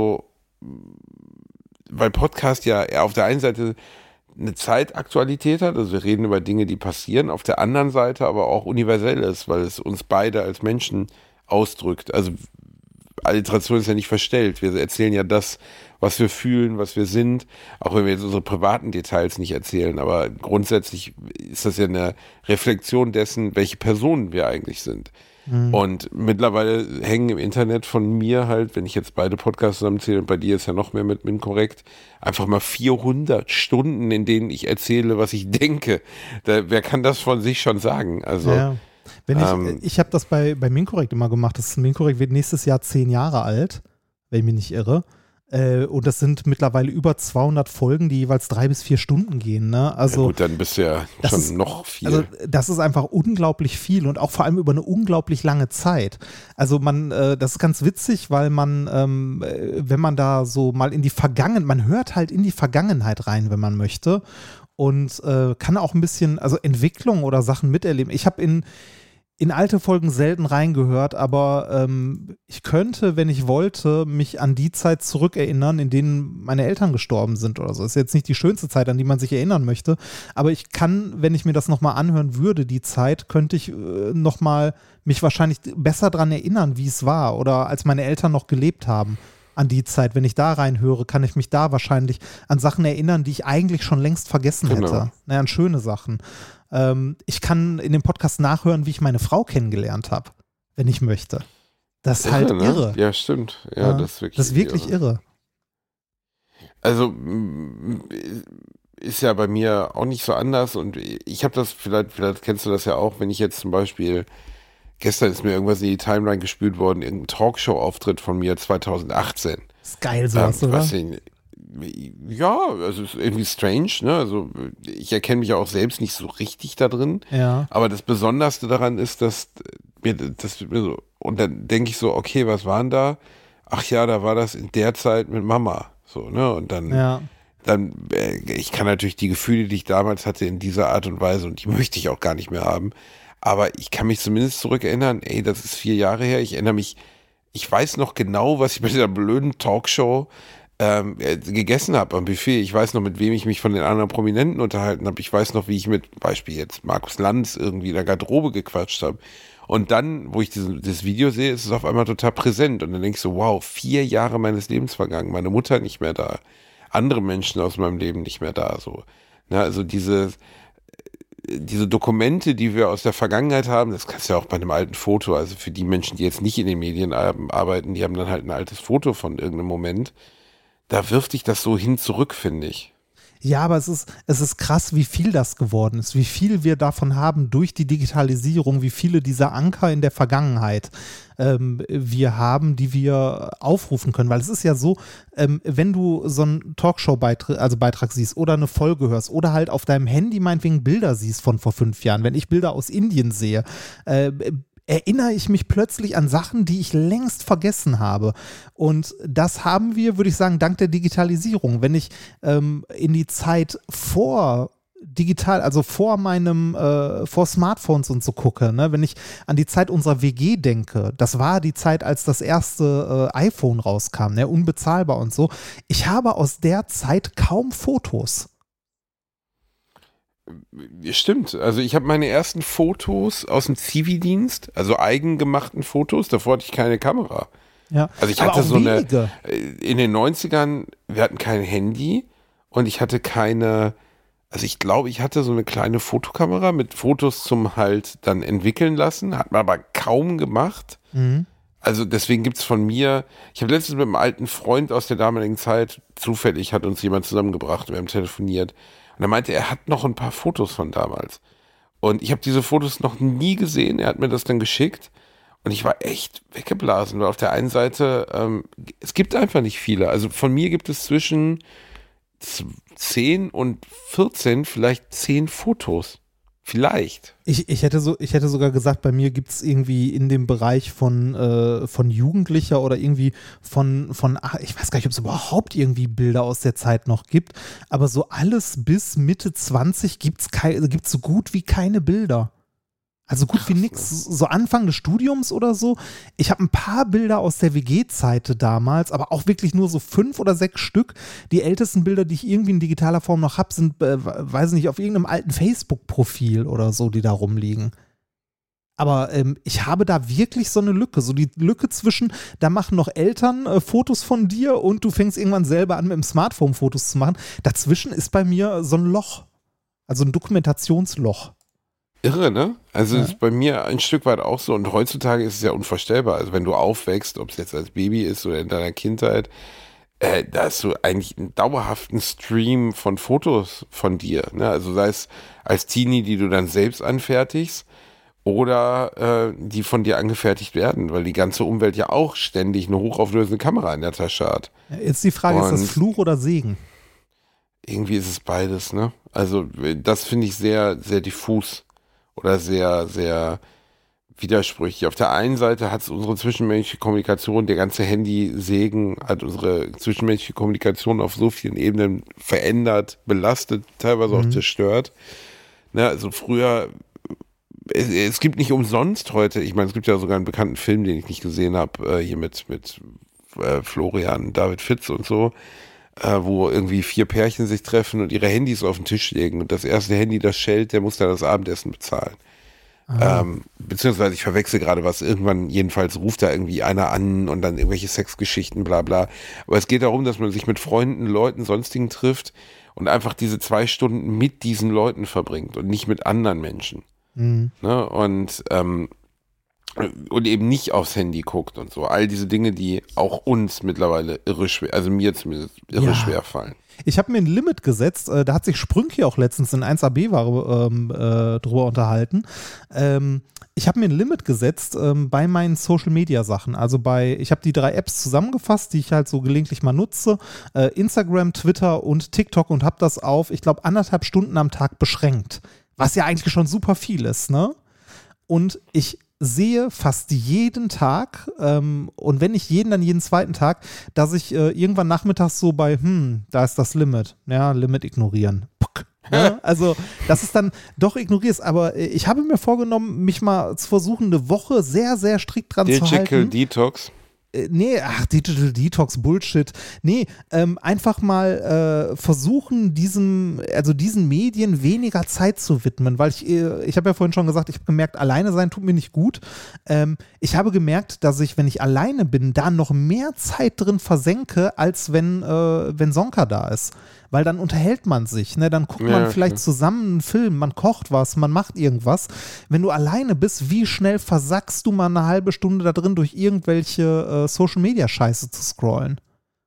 weil Podcast ja auf der einen Seite eine Zeitaktualität hat, also wir reden über Dinge, die passieren, auf der anderen Seite aber auch universell ist, weil es uns beide als Menschen ausdrückt. Also Alliteration ist ja nicht verstellt, wir erzählen ja das, was wir fühlen, was wir sind, auch wenn wir jetzt unsere privaten Details nicht erzählen, aber grundsätzlich ist das ja eine Reflexion dessen, welche Personen wir eigentlich sind. Und mittlerweile hängen im Internet von mir halt, wenn ich jetzt beide Podcasts zusammenzähle, und bei dir ist ja noch mehr mit korrekt, einfach mal 400 Stunden, in denen ich erzähle, was ich denke. Wer kann das von sich schon sagen? Also
Ja. Ich habe das bei Minkorrekt immer gemacht. Das Minkorrekt wird nächstes Jahr 10 Jahre alt, wenn ich mich nicht irre. Und das sind mittlerweile über 200 Folgen, die jeweils 3 bis 4 Stunden gehen. Ne? Also,
ja gut, dann bist du ja schon noch viel.
Also das ist einfach unglaublich viel und auch vor allem über eine unglaublich lange Zeit. Also das ist ganz witzig, weil man, wenn man da so mal man hört halt in die Vergangenheit rein, wenn man möchte und kann auch ein bisschen, also Entwicklung oder Sachen miterleben. Ich habe in alte Folgen selten reingehört, aber ich könnte, wenn ich wollte, mich an die Zeit zurückerinnern, in denen meine Eltern gestorben sind oder so. Das ist jetzt nicht die schönste Zeit, an die man sich erinnern möchte, aber ich kann, wenn ich mir das nochmal anhören würde, die Zeit, könnte ich nochmal mich wahrscheinlich besser daran erinnern, wie es war oder als meine Eltern noch gelebt haben. An die Zeit, wenn ich da reinhöre, kann ich mich da wahrscheinlich an Sachen erinnern, die ich eigentlich schon längst vergessen hätte. Naja, an schöne Sachen. Ich kann in dem Podcast nachhören, wie ich meine Frau kennengelernt habe, wenn ich möchte. Das ist halt irre.
Ja, stimmt. Ja, das ist
wirklich irre.
Also ist ja bei mir auch nicht so anders und ich habe das, vielleicht kennst du das ja auch, wenn ich jetzt zum Beispiel, gestern ist mir irgendwas in die Timeline gespült worden, irgendein Talkshow-Auftritt von mir 2018.
Das ist geil sowas, oder?
Ja, also es ist irgendwie strange, ne? Also ich erkenne mich ja auch selbst nicht so richtig da drin.
Ja.
Aber das Besonderste daran ist, dass und dann denke ich so, okay, was waren da? Ach ja, da war das in der Zeit mit Mama. So, ne? Und dann, ich kann natürlich die Gefühle, die ich damals hatte, in dieser Art und Weise, und die möchte ich auch gar nicht mehr haben. Aber ich kann mich zumindest zurückerinnern, das ist 4 Jahre her, ich weiß noch genau, was ich bei dieser blöden Talkshow gegessen habe am Buffet. Ich weiß noch, mit wem ich mich von den anderen Prominenten unterhalten habe. Ich weiß noch, wie ich mit, Beispiel jetzt, Markus Lanz irgendwie in der Garderobe gequatscht habe. Und dann, wo ich das Video sehe, ist es auf einmal total präsent. Und dann denke ich so, wow, 4 Jahre meines Lebens vergangen. Meine Mutter nicht mehr da. Andere Menschen aus meinem Leben nicht mehr da. So. Na, also diese Dokumente, die wir aus der Vergangenheit haben, das kannst du ja auch bei einem alten Foto, also für die Menschen, die jetzt nicht in den Medien arbeiten, die haben dann halt ein altes Foto von irgendeinem Moment. Da wirft dich das so hin zurück, finde ich.
Ja, aber es ist krass, wie viel das geworden ist, wie viel wir davon haben durch die Digitalisierung, wie viele dieser Anker in der Vergangenheit wir haben, die wir aufrufen können. Weil es ist ja so, wenn du so einen Talkshow-Beitrag siehst oder eine Folge hörst oder halt auf deinem Handy meinetwegen Bilder siehst von vor 5 Jahren, wenn ich Bilder aus Indien sehe, erinnere ich mich plötzlich an Sachen, die ich längst vergessen habe. Und das haben wir, würde ich sagen, dank der Digitalisierung. Wenn ich in die Zeit vor vor Smartphones und so gucke, ne? Wenn ich an die Zeit unserer WG denke, das war die Zeit, als das erste iPhone rauskam, ne? Unbezahlbar und so. Ich habe aus der Zeit kaum Fotos.
Stimmt, also ich habe meine ersten Fotos aus dem Zivildienst, also eigengemachten Fotos, davor hatte ich keine Kamera.
Ja,
also ich hatte so wenige. In den 90ern, wir hatten kein Handy und ich hatte ich glaube, ich hatte so eine kleine Fotokamera mit Fotos zum halt dann entwickeln lassen, hat man aber kaum gemacht. Mhm. Also deswegen gibt es von mir, ich habe letztens mit einem alten Freund aus der damaligen Zeit, zufällig hat uns jemand zusammengebracht, wir haben telefoniert. Und er meinte, er hat noch ein paar Fotos von damals. Und ich habe diese Fotos noch nie gesehen. Er hat mir das dann geschickt. Und ich war echt weggeblasen, weil auf der einen Seite, es gibt einfach nicht viele. Also von mir gibt es zwischen 10 und 14 vielleicht 10 Fotos. Vielleicht.
Ich hätte sogar gesagt, bei mir gibt es irgendwie in dem Bereich von Jugendlicher oder irgendwie ich weiß gar nicht, ob es überhaupt irgendwie Bilder aus der Zeit noch gibt, aber so alles bis Mitte 20 gibt's so gut wie keine Bilder. Also gut wie nix, so Anfang des Studiums oder so. Ich habe ein paar Bilder aus der WG-Zeit damals, aber auch wirklich nur so 5 oder 6 Stück. Die ältesten Bilder, die ich irgendwie in digitaler Form noch habe, sind, weiß nicht, auf irgendeinem alten Facebook-Profil oder so, die da rumliegen. Aber ich habe da wirklich so eine Lücke, so die Lücke zwischen, da machen noch Eltern Fotos von dir und du fängst irgendwann selber an, mit dem Smartphone Fotos zu machen. Dazwischen ist bei mir so ein Loch, also ein Dokumentationsloch.
Irre, ne? Also ist bei mir ein Stück weit auch so und heutzutage ist es ja unvorstellbar. Also wenn du aufwächst, ob es jetzt als Baby ist oder in deiner Kindheit, da hast du eigentlich einen dauerhaften Stream von Fotos von dir, ne? Also sei es als Teenie, die du dann selbst anfertigst oder die von dir angefertigt werden, weil die ganze Umwelt ja auch ständig eine hochauflösende Kamera in der Tasche hat.
Jetzt die Frage, ist das Fluch oder Segen?
Irgendwie ist es beides, ne? Also das finde ich sehr, sehr diffus. Oder sehr, sehr widersprüchlich. Auf der einen Seite hat es unsere zwischenmenschliche Kommunikation, der ganze Handy-Segen hat unsere zwischenmenschliche Kommunikation auf so vielen Ebenen verändert, belastet, teilweise auch zerstört. Ne, also früher, es gibt nicht umsonst heute, ich meine, es gibt ja sogar einen bekannten Film, den ich nicht gesehen habe, hier mit Florian, David Fitz und so, wo irgendwie 4 Pärchen sich treffen und ihre Handys auf den Tisch legen und das erste Handy, das schellt, der muss dann das Abendessen bezahlen. Beziehungsweise ich verwechsel gerade was, irgendwann jedenfalls ruft da irgendwie einer an und dann irgendwelche Sexgeschichten, bla bla. Aber es geht darum, dass man sich mit Freunden, Leuten, sonstigen trifft und einfach diese 2 Stunden mit diesen Leuten verbringt und nicht mit anderen Menschen. Ne? Und eben nicht aufs Handy guckt und so. All diese Dinge, die auch uns mittlerweile irre schwer, also mir zumindest irre schwer fallen.
Ich habe mir ein Limit gesetzt, da hat sich Sprünki auch letztens in 1AB drüber unterhalten. Ich habe mir ein Limit gesetzt bei meinen Social-Media-Sachen. Also ich habe die 3 Apps zusammengefasst, die ich halt so gelegentlich mal nutze. Instagram, Twitter und TikTok und habe das auf, ich glaube, 1,5 Stunden am Tag beschränkt. Was ja eigentlich schon super viel ist, ne? Und ich sehe fast jeden Tag und wenn nicht jeden, dann jeden zweiten Tag, dass ich irgendwann nachmittags so bei, da ist das Limit. Ja, Limit ignorieren. Puck. Ja, also, dass es dann doch ignorierst. Aber ich habe mir vorgenommen, mich mal zu versuchen, eine Woche sehr, sehr strikt dran zu halten.
Digital Detox?
Nee, Digital Detox, Bullshit. Nee, einfach mal versuchen, diesen Medien weniger Zeit zu widmen, weil ich habe ja vorhin schon gesagt, ich habe gemerkt, alleine sein tut mir nicht gut. Ich habe gemerkt, dass ich, wenn ich alleine bin, da noch mehr Zeit drin versenke, als wenn Sonka da ist. Weil dann unterhält man sich, ne? Dann guckt man vielleicht zusammen einen Film, man kocht was, man macht irgendwas. Wenn du alleine bist, wie schnell versackst du mal eine halbe Stunde da drin, durch irgendwelche Social-Media-Scheiße zu scrollen?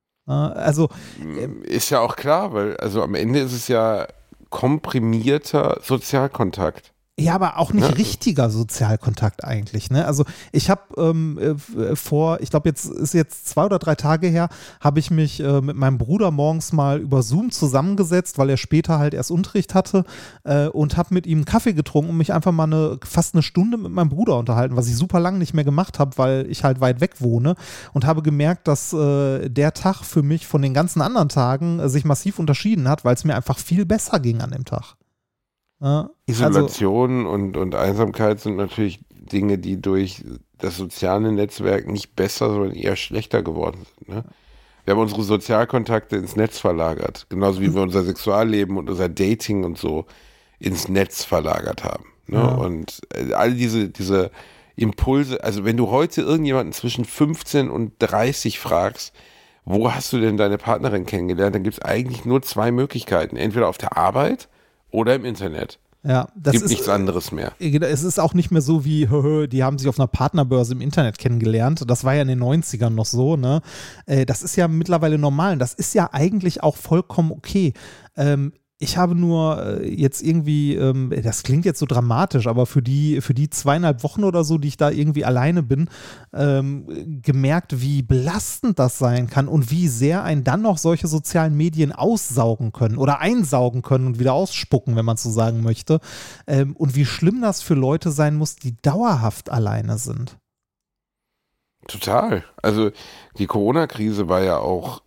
Ist ja auch klar, weil also am Ende ist es ja komprimierter Sozialkontakt.
Ja, aber auch nicht richtiger Sozialkontakt eigentlich, ne? Also ich habe ich glaube jetzt 2 oder 3 Tage her, habe ich mich mit meinem Bruder morgens mal über Zoom zusammengesetzt, weil er später halt erst Unterricht hatte und habe mit ihm einen Kaffee getrunken und mich einfach mal fast eine Stunde mit meinem Bruder unterhalten, was ich super lange nicht mehr gemacht habe, weil ich halt weit weg wohne und habe gemerkt, dass der Tag für mich von den ganzen anderen Tagen sich massiv unterschieden hat, weil es mir einfach viel besser ging an dem Tag.
Isolation und Einsamkeit sind natürlich Dinge, die durch das soziale Netzwerk nicht besser, sondern eher schlechter geworden sind. Ne? Wir haben unsere Sozialkontakte ins Netz verlagert, genauso wie wir unser Sexualleben und unser Dating und so ins Netz verlagert haben. Ne? Ja. Und all diese Impulse, also wenn du heute irgendjemanden zwischen 15 und 30 fragst, wo hast du denn deine Partnerin kennengelernt, dann gibt es eigentlich nur 2 Möglichkeiten. Entweder auf der Arbeit oder im Internet.
Ja, das
gibt
ist
nichts anderes mehr.
Es ist auch nicht mehr so wie, die haben sich auf einer Partnerbörse im Internet kennengelernt. Das war ja in den 90ern noch so, ne? Das ist ja mittlerweile normal. Und das ist ja eigentlich auch vollkommen okay. Ich habe nur jetzt irgendwie, das klingt jetzt so dramatisch, aber für die 2,5 Wochen oder so, die ich da irgendwie alleine bin, gemerkt, wie belastend das sein kann und wie sehr einen dann noch solche sozialen Medien aussaugen können oder einsaugen können und wieder ausspucken, wenn man so sagen möchte. Und wie schlimm das für Leute sein muss, die dauerhaft alleine sind.
Total. Also die Corona-Krise war ja auch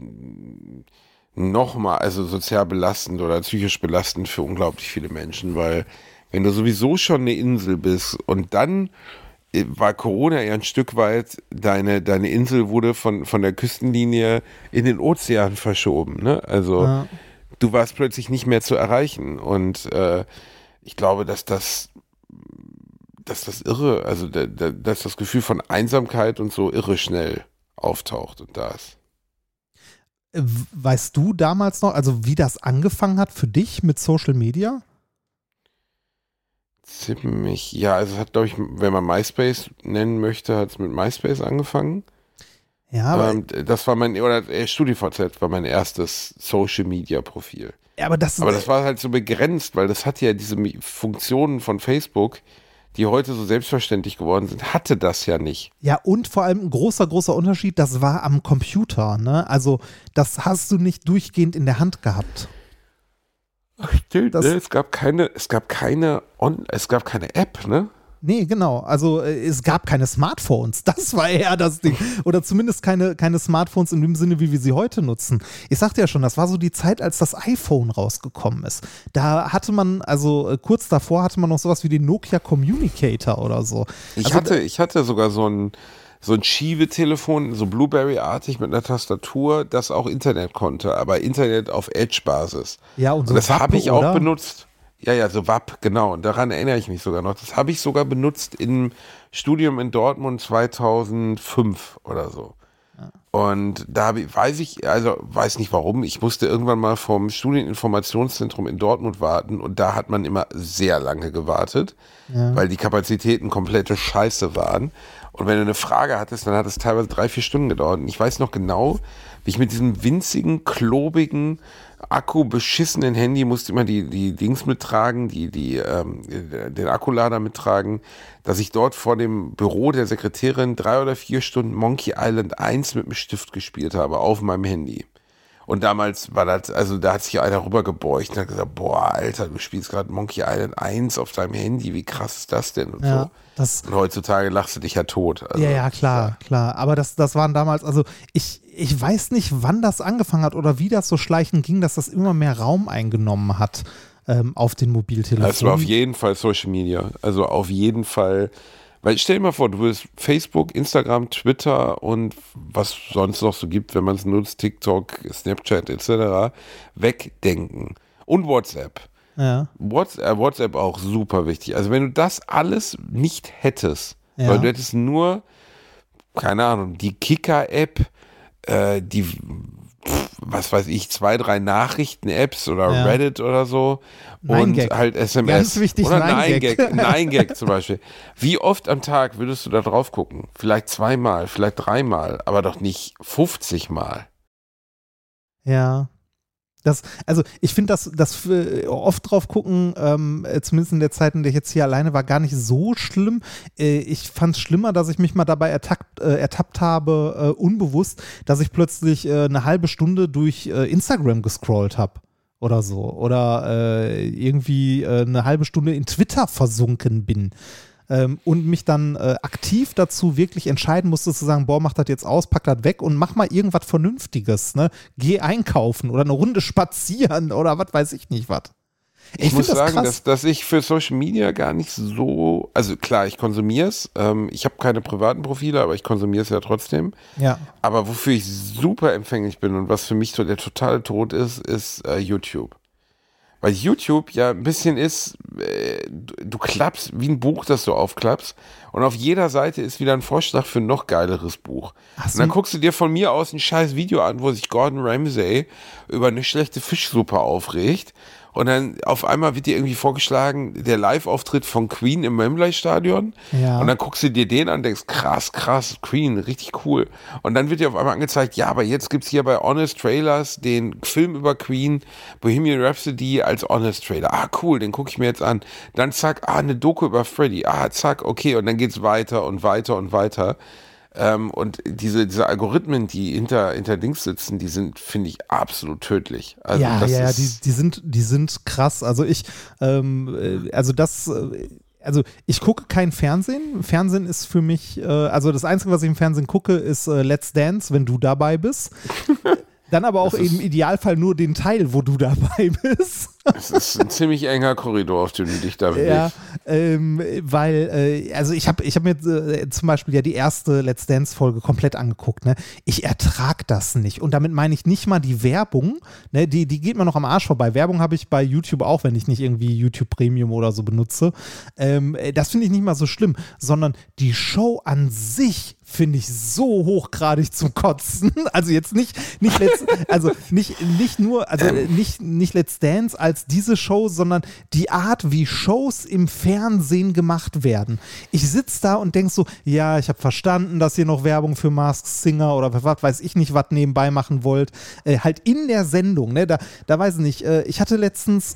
nochmal, also sozial belastend oder psychisch belastend für unglaublich viele Menschen, weil wenn du sowieso schon eine Insel bist und dann war Corona ja ein Stück weit, deine Insel wurde von der Küstenlinie in den Ozean verschoben, ne? Also du warst plötzlich nicht mehr zu erreichen und ich glaube, dass das irre, also dass das Gefühl von Einsamkeit und so irre schnell auftaucht und da ist.
Weißt du damals noch, also wie das angefangen hat für dich mit Social Media?
Ziemlich, ja, also es hat, glaube ich, wenn man MySpace nennen möchte, hat es mit MySpace angefangen.
Ja, aber
das war StudiVZ war mein erstes Social-Media-Profil.
Ja, aber das
war halt so begrenzt, weil das hat ja diese Funktionen von Facebook, die heute so selbstverständlich geworden sind, hatte das ja nicht.
Ja, und vor allem ein großer Unterschied, das war am Computer, ne? Also das hast du nicht durchgehend in der Hand gehabt.
Ach, stimmt, ne? Es gab keine App, ne?
Nee, genau. Also es gab keine Smartphones. Das war eher das Ding. Oder zumindest keine Smartphones in dem Sinne, wie wir sie heute nutzen. Ich sagte ja schon, das war so die Zeit, als das iPhone rausgekommen ist. Da hatte man, also kurz davor hatte man noch sowas wie den Nokia Communicator oder so.
Ich hatte sogar so ein Schiebe-Telefon, so Blueberry-artig mit einer Tastatur, das auch Internet konnte, aber Internet auf Edge-Basis.
Ja, und so
das habe ich auch
oder?
benutzt. Ja, so WAP, genau. Und daran erinnere ich mich sogar noch. Das habe ich sogar benutzt im Studium in Dortmund 2005 oder so. Ja. Und da weiß nicht warum, ich musste irgendwann mal vom Studieninformationszentrum in Dortmund warten und da hat man immer sehr lange gewartet, weil die Kapazitäten komplette Scheiße waren. Und wenn du eine Frage hattest, dann hat es teilweise 3-4 Stunden gedauert. Und ich weiß noch genau, wie ich mit diesem winzigen, klobigen, akkubeschissenen Handy musste immer die Dings mittragen, den Akkulader mittragen, dass ich dort vor dem Büro der Sekretärin 3 oder 4 Stunden Monkey Island 1 mit dem Stift gespielt habe auf meinem Handy. Und damals war das, also da hat sich einer rübergebeugt und hat gesagt, boah, Alter, du spielst gerade Monkey Island 1 auf deinem Handy, wie krass ist das denn? Und so. Und heutzutage lachst du dich ja tot. Also,
ja, klar. Aber das waren damals, also ich weiß nicht, wann das angefangen hat oder wie das so schleichend ging, dass das immer mehr Raum eingenommen hat auf den Mobiltelefonen.
Das war auf jeden Fall Social Media. Also auf jeden Fall. Weil stell dir mal vor, du willst Facebook, Instagram, Twitter und was sonst noch so gibt, wenn man es nutzt, TikTok, Snapchat etc. wegdenken. Und WhatsApp.
Ja.
WhatsApp auch super wichtig. Also wenn du das alles nicht hättest, weil du hättest nur, keine Ahnung, die Kicker-App, was weiß ich, 2, 3 Nachrichten-Apps oder Reddit oder so und halt SMS.
Ganz wichtig,
oder 9gag zum Beispiel. Wie oft am Tag würdest du da drauf gucken? Vielleicht 2-mal, vielleicht 3-mal, aber doch nicht 50-mal.
Ja. Also ich finde, das oft drauf gucken, zumindest in der Zeit, in der ich jetzt hier alleine war, gar nicht so schlimm. Ich fand es schlimmer, dass ich mich mal dabei ertappt habe, unbewusst, dass ich plötzlich eine halbe Stunde durch Instagram gescrollt habe oder so. Oder irgendwie eine halbe Stunde in Twitter versunken bin. Und mich dann aktiv dazu wirklich entscheiden musste zu sagen, boah, mach das jetzt aus, pack das weg und mach mal irgendwas Vernünftiges, ne? Geh einkaufen oder eine Runde spazieren oder was weiß ich nicht was.
Ich muss sagen, dass ich für Social Media gar nicht so, also klar, ich konsumiere es, ich habe keine privaten Profile, aber ich konsumiere es ja trotzdem.
Ja.
Aber wofür ich super empfänglich bin und was für mich so der totale Tod ist YouTube. Weil YouTube ja ein bisschen ist, du klappst wie ein Buch, das du aufklappst und auf jeder Seite ist wieder ein Vorschlag für ein noch geileres Buch. Und dann guckst du dir von mir aus ein scheiß Video an, wo sich Gordon Ramsay über eine schlechte Fischsuppe aufregt und dann auf einmal wird dir irgendwie vorgeschlagen, der Live-Auftritt von Queen im Wembley-Stadion.
Ja.
Und dann guckst du dir den an und denkst, krass, Queen, richtig cool. Und dann wird dir auf einmal angezeigt, ja, aber jetzt gibt's hier bei Honest Trailers den Film über Queen, Bohemian Rhapsody als Honest Trailer. Ah, cool, den gucke ich mir jetzt an. Dann zack, eine Doku über Freddie. Ah, zack, okay. Und dann geht's weiter und weiter und weiter. Und diese Algorithmen, die hinter Dings sitzen, die sind, finde ich, absolut tödlich. Also
die sind krass. Also ich gucke kein Fernsehen. Fernsehen ist für mich, also das Einzige, was ich im Fernsehen gucke, ist Let's Dance, wenn du dabei bist. Dann aber auch im Idealfall nur den Teil, wo du dabei bist.
Es ist ein ziemlich enger Korridor, auf dem du dich da bewegst.
Ja, weil, also ich hab mir zum Beispiel ja die erste Let's Dance-Folge komplett angeguckt, ne? Ich ertrag das nicht. Und damit meine ich nicht mal die Werbung, ne? Die geht mir noch am Arsch vorbei. Werbung habe ich bei YouTube auch, wenn ich nicht irgendwie YouTube Premium oder so benutze. Das finde ich nicht mal so schlimm, sondern die Show an sich finde ich so hochgradig zum Kotzen. Also jetzt nicht Let's Dance als diese Show, sondern die Art, wie Shows im Fernsehen gemacht werden. Ich sitze da und denke so, ja, ich habe verstanden, dass ihr noch Werbung für Masked Singer oder was weiß ich nicht, was nebenbei machen wollt. Halt in der Sendung, ne? Da weiß ich nicht. Ich hatte letztens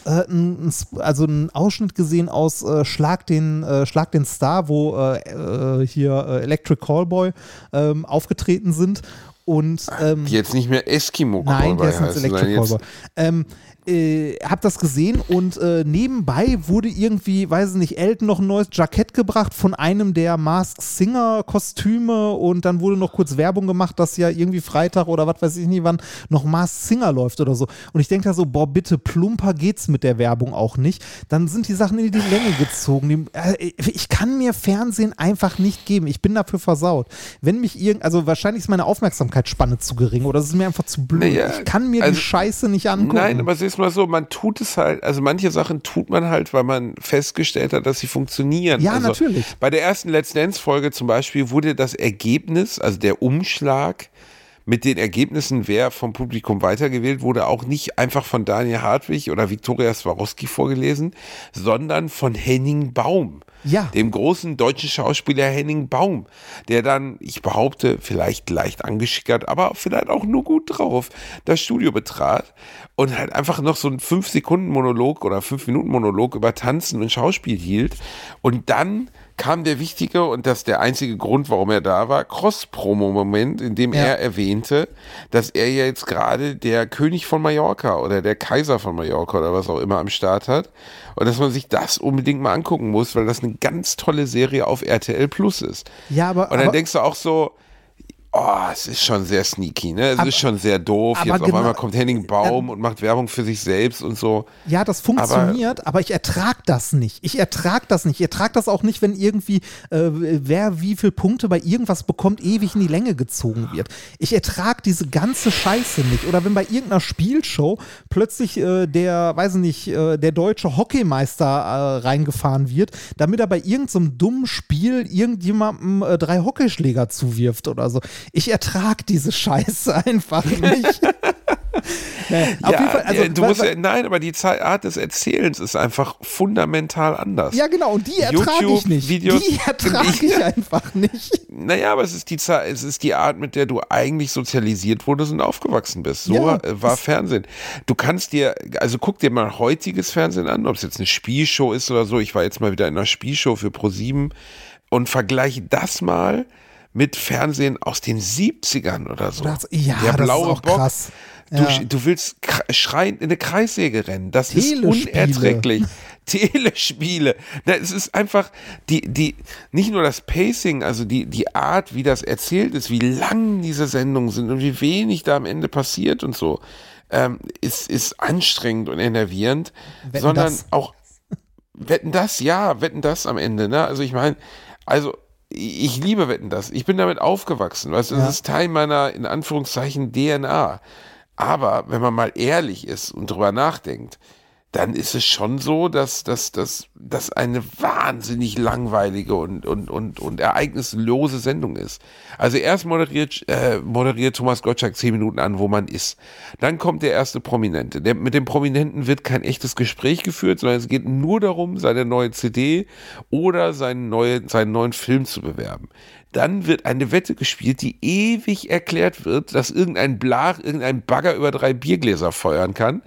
einen Ausschnitt gesehen aus Schlag den Star, wo hier Electric Callboy aufgetreten sind. Und,
die jetzt nicht mehr Eskimo Callboy
nein, der ist jetzt
heißen,
Electric Callboy. Hab das gesehen und nebenbei wurde irgendwie, weiß ich nicht, Elton noch ein neues Jackett gebracht von einem der Masked Singer Kostüme und dann wurde noch kurz Werbung gemacht, dass ja irgendwie Freitag oder was weiß ich nicht wann noch Masked Singer läuft oder so. Und ich denke da so, boah, bitte, plumper geht's mit der Werbung auch nicht. Dann sind die Sachen in die Länge gezogen. Ich kann mir Fernsehen einfach nicht geben. Ich bin dafür versaut. Wenn mich also wahrscheinlich ist meine Aufmerksamkeitsspanne zu gering oder es ist mir einfach zu blöd.
Naja,
ich kann mir die Scheiße nicht angucken.
Nein, aber es ist mal so, man tut es halt, also manche Sachen tut man halt, weil man festgestellt hat, dass sie funktionieren.
Ja,
also
natürlich.
Bei der ersten Let's Dance-Folge zum Beispiel wurde das Ergebnis, also der Umschlag mit den Ergebnissen, wer vom Publikum weitergewählt wurde, auch nicht einfach von Daniel Hartwig oder Viktoria Swarovski vorgelesen, sondern von Henning Baum.
Ja.
Dem großen deutschen Schauspieler Henning Baum, der dann, ich behaupte, vielleicht leicht angeschickert, aber vielleicht auch nur gut drauf, das Studio betrat und halt einfach noch so einen 5-Sekunden-Monolog oder 5-Minuten-Monolog über Tanzen und Schauspiel hielt. Und dann kam der wichtige, und das ist der einzige Grund, warum er da war, Cross-Promo-Moment, in dem er erwähnte, dass er ja jetzt gerade der König von Mallorca oder der Kaiser von Mallorca oder was auch immer am Start hat. Und dass man sich das unbedingt mal angucken muss, weil das eine ganz tolle Serie auf RTL Plus ist.
Ja,
und dann denkst du auch so, es ist schon sehr sneaky, ne? Es ist schon sehr doof. Jetzt auf einmal kommt Henning Baum und macht Werbung für sich selbst und so.
Ja, das funktioniert, aber ich ertrag das nicht. Ich ertrag das auch nicht, wenn irgendwie wer wie viele Punkte bei irgendwas bekommt, ewig in die Länge gezogen wird. Ich ertrag diese ganze Scheiße nicht. Oder wenn bei irgendeiner Spielshow plötzlich der deutsche Hockeymeister reingefahren wird, damit er bei irgendeinem dummen Spiel irgendjemandem 3 Hockeyschläger zuwirft oder so. Ich ertrag diese Scheiße einfach nicht. Auf jeden Fall, also,
nein, aber die Art des Erzählens ist einfach fundamental anders.
Ja, genau, und die ertrage ich nicht. Die ertrage ich einfach nicht.
Naja, aber es ist die Art, mit der du eigentlich sozialisiert wurdest und aufgewachsen bist. So war Fernsehen. Du kannst guck dir mal heutiges Fernsehen an, ob es jetzt eine Spielshow ist oder so. Ich war jetzt mal wieder in einer Spielshow für ProSieben und vergleiche das mal mit Fernsehen aus den 70ern oder so.
Der blaue
Bock.
Krass.
Du willst schreiend in eine Kreissäge rennen. Das ist unerträglich. Telespiele. Es ist einfach nicht nur das Pacing, also die Art, wie das erzählt ist, wie lang diese Sendungen sind und wie wenig da am Ende passiert und so, ist anstrengend und enervierend. Wetten das am Ende, ne? Also ich meine, ich liebe Wetten, das. Ich bin damit aufgewachsen. Weißt du, das ist Teil meiner, in Anführungszeichen, DNA. Aber wenn man mal ehrlich ist und drüber nachdenkt, dann ist es schon so, dass das eine wahnsinnig langweilige und ereignislose Sendung ist. Also erst moderiert Thomas Gottschalk 10 Minuten an, wo man ist. Dann kommt der erste Prominente. Mit dem Prominenten wird kein echtes Gespräch geführt, sondern es geht nur darum, seine neue CD oder seinen neuen Film zu bewerben. Dann wird eine Wette gespielt, die ewig erklärt wird, dass irgendein Bagger über 3 Biergläser feuern kann.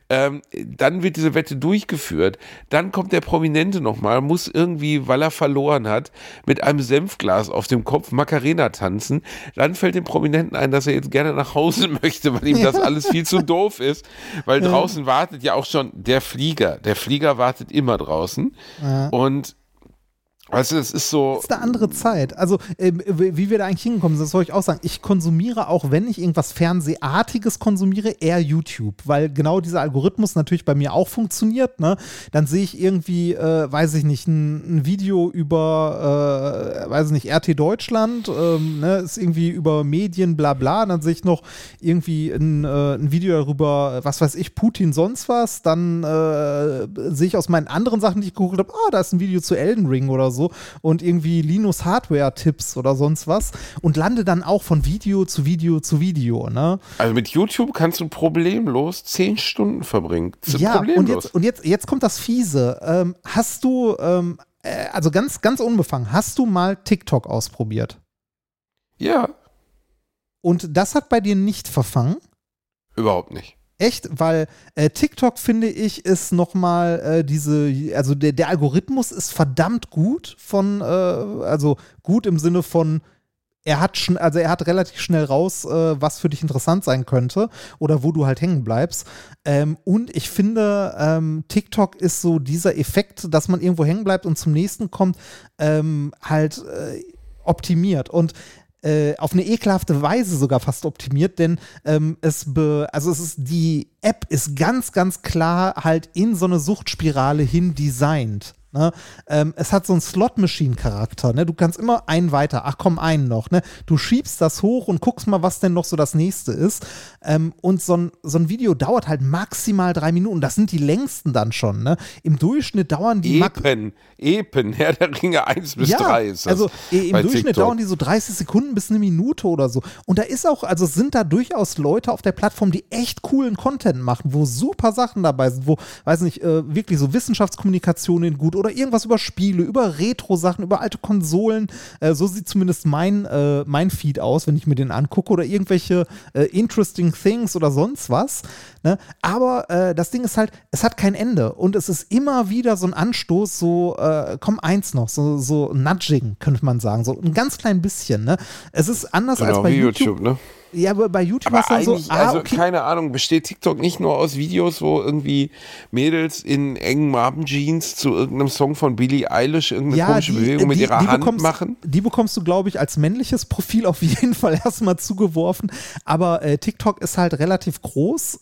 Dann wird diese Wette durchgeführt. Dann kommt der Prominente nochmal, muss irgendwie, weil er verloren hat, mit einem Senfglas auf dem Kopf Macarena tanzen. Dann fällt dem Prominenten ein, dass er jetzt gerne nach Hause möchte, weil ihm das alles viel zu doof ist. Weil draußen wartet ja auch schon der Flieger. Der Flieger wartet immer draußen. Ja. Und weißt du, das ist so.
Das ist eine andere Zeit. Also, wie wir da eigentlich hingekommen sind, das soll ich auch sagen. Ich konsumiere, auch wenn ich irgendwas Fernsehartiges konsumiere, eher YouTube, weil genau dieser Algorithmus natürlich bei mir auch funktioniert. Ne? Dann sehe ich irgendwie, weiß ich nicht, ein Video über, weiß ich nicht, RT Deutschland, ne? Ist irgendwie über Medien, bla bla. Dann sehe ich noch irgendwie ein Video darüber, was weiß ich, Putin, sonst was. Dann sehe ich aus meinen anderen Sachen, die ich geguckt habe, da ist ein Video zu Elden Ring oder so. Und irgendwie Linus Hardware-Tipps oder sonst was und lande dann auch von Video zu Video zu Video, ne?
Also mit YouTube kannst du problemlos 10 Stunden verbringen.
Ja, problemlos. Und jetzt kommt das Fiese. Hast du, also ganz, ganz unbefangen, hast du mal TikTok ausprobiert?
Ja.
Und das hat bei dir nicht verfangen?
Überhaupt nicht.
Echt, weil TikTok, finde ich, ist nochmal also der Algorithmus ist verdammt gut also gut im Sinne von, er hat relativ schnell raus, was für dich interessant sein könnte oder wo du halt hängen bleibst. Und ich finde, TikTok ist so dieser Effekt, dass man irgendwo hängen bleibt und zum nächsten kommt, halt optimiert. Und auf eine ekelhafte Weise sogar fast optimiert, denn die App ist ganz, ganz klar halt in so eine Suchtspirale hin designt. Ne? Es hat so einen Slot-Machine-Charakter. Ne? Du kannst immer einen weiter, ach komm, einen noch. Ne? Du schiebst das hoch und guckst mal, was denn noch so das nächste ist. Und so ein Video dauert halt maximal 3 Minuten. Das sind die längsten dann schon. Ne? Im Durchschnitt dauern die
Herr der Ringe 1 bis 3 ist das.
Also im Durchschnitt TikTok dauern die so 30 Sekunden bis 1 Minute oder so. Und da ist auch, also sind da durchaus Leute auf der Plattform, die echt coolen Content machen, wo super Sachen dabei sind, wo, weiß nicht, wirklich so Wissenschaftskommunikation in gut oder irgendwas über Spiele, über Retro-Sachen, über alte Konsolen. So sieht zumindest mein Feed aus, wenn ich mir den angucke, oder irgendwelche interesting things oder sonst was. Ne? Aber das Ding ist halt, es hat kein Ende und es ist immer wieder so ein Anstoß, so komm, eins noch, so Nudging, könnte man sagen, so ein ganz klein bisschen. Ne? Es ist anders als bei YouTube.
Ne?
Ja, aber bei YouTube ist dann so,
okay. Keine Ahnung, besteht TikTok nicht nur aus Videos, wo irgendwie Mädels in engen Marben-Jeans zu irgendeinem Song von Billie Eilish irgendeine komische Bewegung mit ihrer Hand machen? Die bekommst
du, glaube ich, als männliches Profil auf jeden Fall erstmal zugeworfen, aber TikTok ist halt relativ groß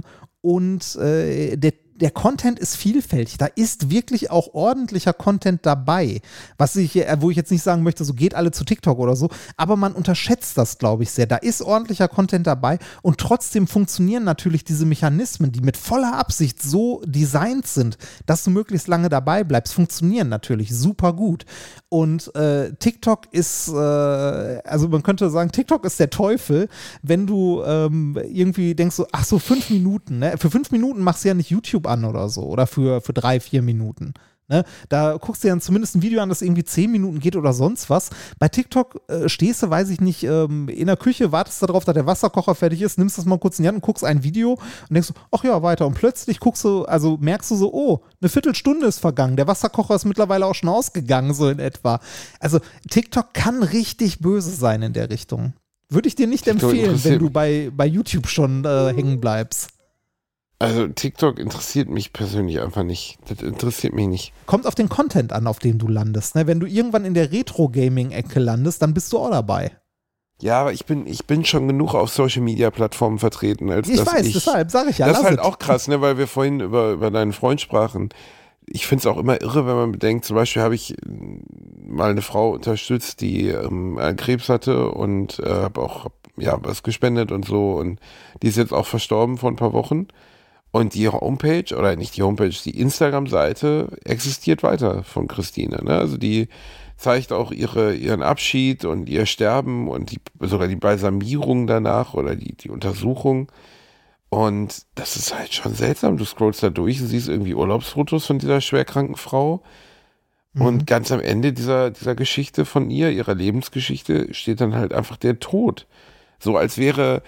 und der Content ist vielfältig. Da ist wirklich auch ordentlicher Content dabei. Wo ich jetzt nicht sagen möchte, so geht alle zu TikTok oder so, aber man unterschätzt das, glaube ich, sehr. Da ist ordentlicher Content dabei und trotzdem funktionieren natürlich diese Mechanismen, die mit voller Absicht so designt sind, dass du möglichst lange dabei bleibst, funktionieren natürlich super gut. Und TikTok ist, also man könnte sagen, TikTok ist der Teufel, wenn du irgendwie denkst so, ach so, 5 Minuten, ne? Für 5 Minuten machst du ja nicht YouTube an oder so, oder für 3-4 Minuten. Ne? Da guckst du dir dann zumindest ein Video an, das irgendwie 10 Minuten geht oder sonst was. Bei TikTok stehst du, weiß ich nicht, in der Küche, wartest darauf, dass der Wasserkocher fertig ist, nimmst das mal kurz in die Hand und guckst ein Video und denkst so, ach ja, weiter. Und plötzlich merkst du so, oh, eine Viertelstunde ist vergangen, der Wasserkocher ist mittlerweile auch schon ausgegangen, so in etwa. Also TikTok kann richtig böse sein in der Richtung. Würde ich dir nicht empfehlen, wenn du bei YouTube schon hängen bleibst.
Also TikTok interessiert mich persönlich einfach nicht. Das interessiert mich nicht.
Kommt auf den Content an, auf dem du landest. Ne? Wenn du irgendwann in der Retro-Gaming-Ecke landest, dann bist du auch dabei.
Ja, aber ich bin schon genug auf Social-Media-Plattformen vertreten.
Deshalb sage ich ja.
Das ist halt auch krass, ne? Weil wir vorhin über deinen Freund sprachen. Ich finde es auch immer irre, wenn man bedenkt, zum Beispiel habe ich mal eine Frau unterstützt, die Krebs hatte und habe auch was gespendet und so. Und die ist jetzt auch verstorben vor ein paar Wochen. Und die Homepage, oder nicht die Homepage, die Instagram-Seite existiert weiter von Christine. Ne? Also die zeigt auch ihren Abschied und ihr Sterben und sogar die Balsamierung danach oder die Untersuchung. Und das ist halt schon seltsam. Du scrollst da durch und siehst irgendwie Urlaubsfotos von dieser schwerkranken Frau. Und ganz am Ende dieser Geschichte von ihrer Lebensgeschichte, steht dann halt einfach der Tod. So als wäre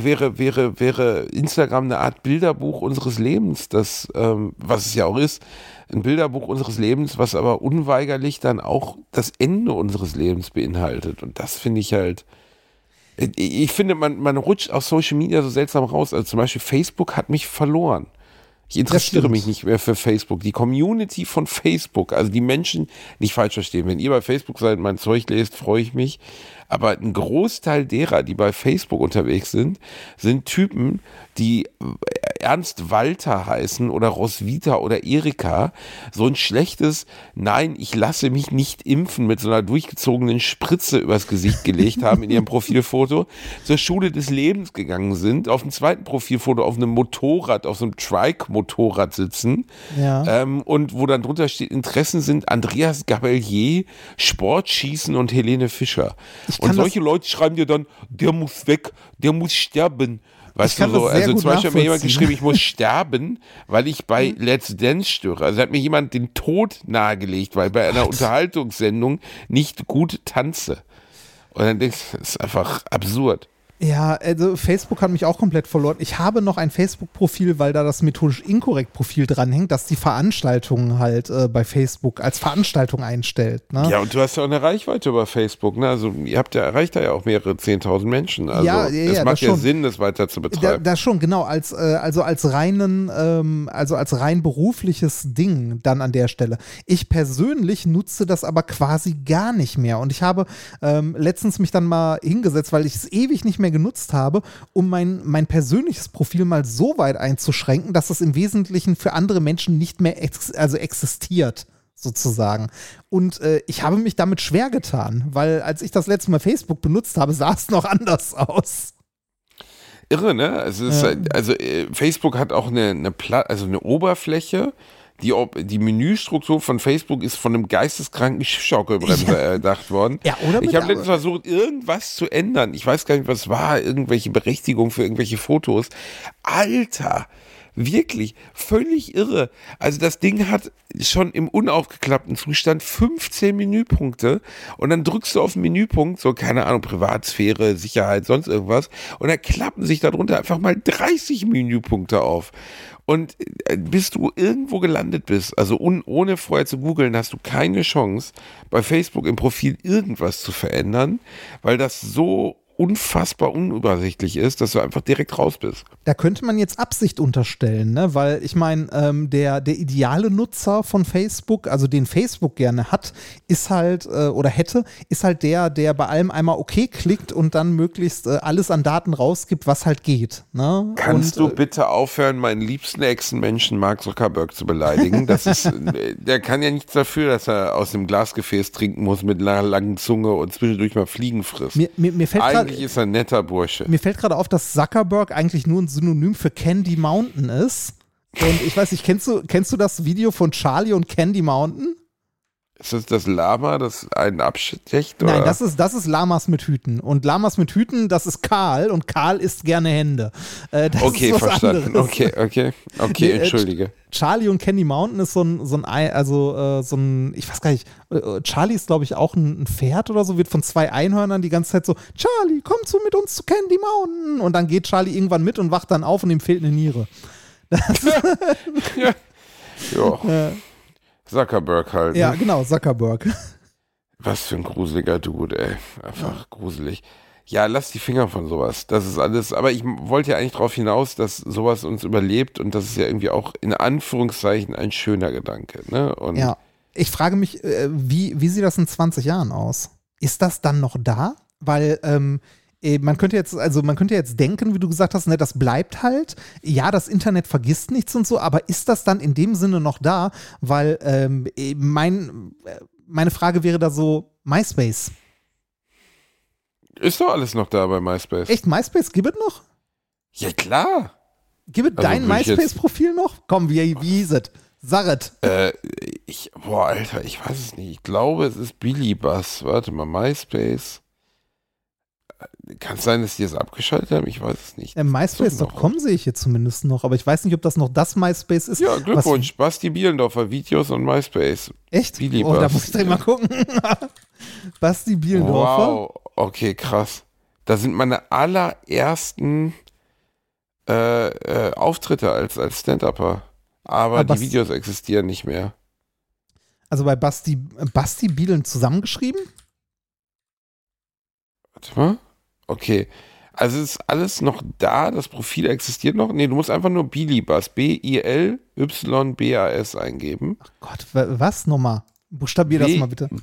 Instagram eine Art Bilderbuch unseres Lebens, das, was es ja auch ist, ein Bilderbuch unseres Lebens, was aber unweigerlich dann auch das Ende unseres Lebens beinhaltet. Und das finde ich halt, ich finde, man rutscht aus Social Media so seltsam raus. Also zum Beispiel Facebook hat mich verloren. Ich interessiere mich nicht mehr für Facebook. Die Community von Facebook, also die Menschen, nicht falsch verstehen, wenn ihr bei Facebook seid, mein Zeug lest, freue ich mich. Aber ein Großteil derer, die bei Facebook unterwegs sind Typen, die Ernst Walter heißen oder Roswitha oder Erika, so ein schlechtes Nein, ich lasse mich nicht impfen mit so einer durchgezogenen Spritze übers Gesicht gelegt haben in ihrem Profilfoto, zur Schule des Lebens gegangen sind, auf dem zweiten Profilfoto auf einem Motorrad, auf so einem Trike-Motorrad sitzen, und wo dann drunter steht, Interessen sind Andreas Gabalier, Sportschießen und Helene Fischer. Und solche Leute schreiben dir dann, der muss weg, der muss sterben. Weißt du so, also zum Beispiel hat mir jemand geschrieben, ich muss sterben, weil ich bei Let's Dance störe. Also hat mir jemand den Tod nahegelegt, weil ich bei einer Unterhaltungssendung nicht gut tanze. Und dann denkst du, das ist einfach absurd.
Ja, also Facebook hat mich auch komplett verloren. Ich habe noch ein Facebook-Profil, weil da das methodisch inkorrekt Profil dranhängt, das die Veranstaltungen halt bei Facebook als Veranstaltung einstellt. Ne?
Ja, und du hast ja auch eine Reichweite über Facebook. Ne? Also ihr erreicht da ja auch mehrere 10.000 Menschen. Also es macht ja Sinn, das weiter zu betreiben.
Das schon, genau. Als rein berufliches Ding dann an der Stelle. Ich persönlich nutze das aber quasi gar nicht mehr. Und ich habe letztens mich dann mal hingesetzt, weil ich es ewig nicht mehr genutzt habe, um mein persönliches Profil mal so weit einzuschränken, dass es im Wesentlichen für andere Menschen nicht mehr existiert, sozusagen. Und ich habe mich damit schwer getan, weil als ich das letzte Mal Facebook benutzt habe, sah es noch anders aus.
Irre, ne? Also Facebook hat auch eine Oberfläche. Die Menüstruktur von Facebook ist von einem geisteskranken Schaukelbremser erdacht worden. Ja, ich habe letztens versucht, irgendwas zu ändern. Ich weiß gar nicht, was es war. Irgendwelche Berechtigung für irgendwelche Fotos. Alter, wirklich völlig irre. Also das Ding hat schon im unaufgeklappten Zustand 15 Menüpunkte und dann drückst du auf den Menüpunkt, so keine Ahnung, Privatsphäre, Sicherheit, sonst irgendwas und dann klappen sich darunter einfach mal 30 Menüpunkte auf. Und bis du irgendwo gelandet bist, also ohne vorher zu googeln, hast du keine Chance, bei Facebook im Profil irgendwas zu verändern, weil das so unfassbar unübersichtlich ist, dass du einfach direkt raus bist.
Da könnte man jetzt Absicht unterstellen, ne? Weil ich meine, der ideale Nutzer von Facebook, also den Facebook gerne hat, ist halt, ist halt der bei allem einmal okay klickt und dann möglichst alles an Daten rausgibt, was halt geht. Ne?
Kannst du bitte aufhören, meinen liebsten Echsenmenschen Mark Zuckerberg zu beleidigen? Das ist, der kann ja nichts dafür, dass er aus dem Glasgefäß trinken muss mit einer langen Zunge und zwischendurch mal Fliegen frisst.
Mir fällt
eigentlich ist er ein netter Bursche.
Mir fällt gerade auf, dass Zuckerberg eigentlich nur ein Synonym für Candy Mountain ist. Und ich weiß nicht, kennst du das Video von Charlie und Candy Mountain?
Ist das Lama, das einen abstecht? Oder?
Nein, das ist Lamas mit Hüten. Und Lamas mit Hüten, das ist Karl. Und Karl isst gerne Hände.
Okay,
ist was
verstanden.
Anderes.
Okay, entschuldige.
Charlie und Candy Mountain ist so ein, ich weiß gar nicht, Charlie ist, glaube ich, auch ein Pferd oder so, wird von 2 Einhörnern die ganze Zeit so, Charlie, kommst du mit uns zu Candy Mountain? Und dann geht Charlie irgendwann mit und wacht dann auf und ihm fehlt eine Niere.
Ja. Zuckerberg halt.
Ja, genau, Zuckerberg.
Was für ein gruseliger Dude, ey. Einfach gruselig. Ja, lass die Finger von sowas. Das ist alles, aber ich wollte ja eigentlich darauf hinaus, dass sowas uns überlebt und das ist ja irgendwie auch in Anführungszeichen ein schöner Gedanke. Ne? Und
ja, ich frage mich, wie sieht das in 20 Jahren aus? Ist das dann noch da? Weil man könnte jetzt denken, wie du gesagt hast, ne, das bleibt halt. Ja, das Internet vergisst nichts und so, aber ist das dann in dem Sinne noch da? Weil meine Frage wäre da so, MySpace.
Ist doch alles noch da bei MySpace.
Echt, MySpace gibt es noch?
Ja, klar.
Gib
Also
dein
würde ich jetzt-
MySpace-Profil noch? Komm, wie hieß es? Sarret.
Alter, ich weiß es nicht. Ich glaube, es ist Bilibus. Warte mal, MySpace. Kann es sein, dass die das abgeschaltet haben? Ich weiß es nicht.
MySpace.com sehe ich jetzt zumindest noch, aber ich weiß nicht, ob das noch das MySpace ist.
Ja, Glückwunsch. Basti Bielendorfer, Videos und MySpace.
Echt?
Bilibus.
Oh, da muss ich direkt mal gucken. Basti Bielendorfer.
Wow, okay, krass. Da sind meine allerersten Auftritte als Stand-Upper. Aber die Videos existieren nicht mehr.
Also bei Basti Bielen zusammengeschrieben?
Warte mal. Okay. Also es ist alles noch da, das Profil existiert noch. Nee, du musst einfach nur Bilibus, B-I-L-Y-B-A-S eingeben.
Ach Gott, was nochmal? Buchstabier das mal bitte.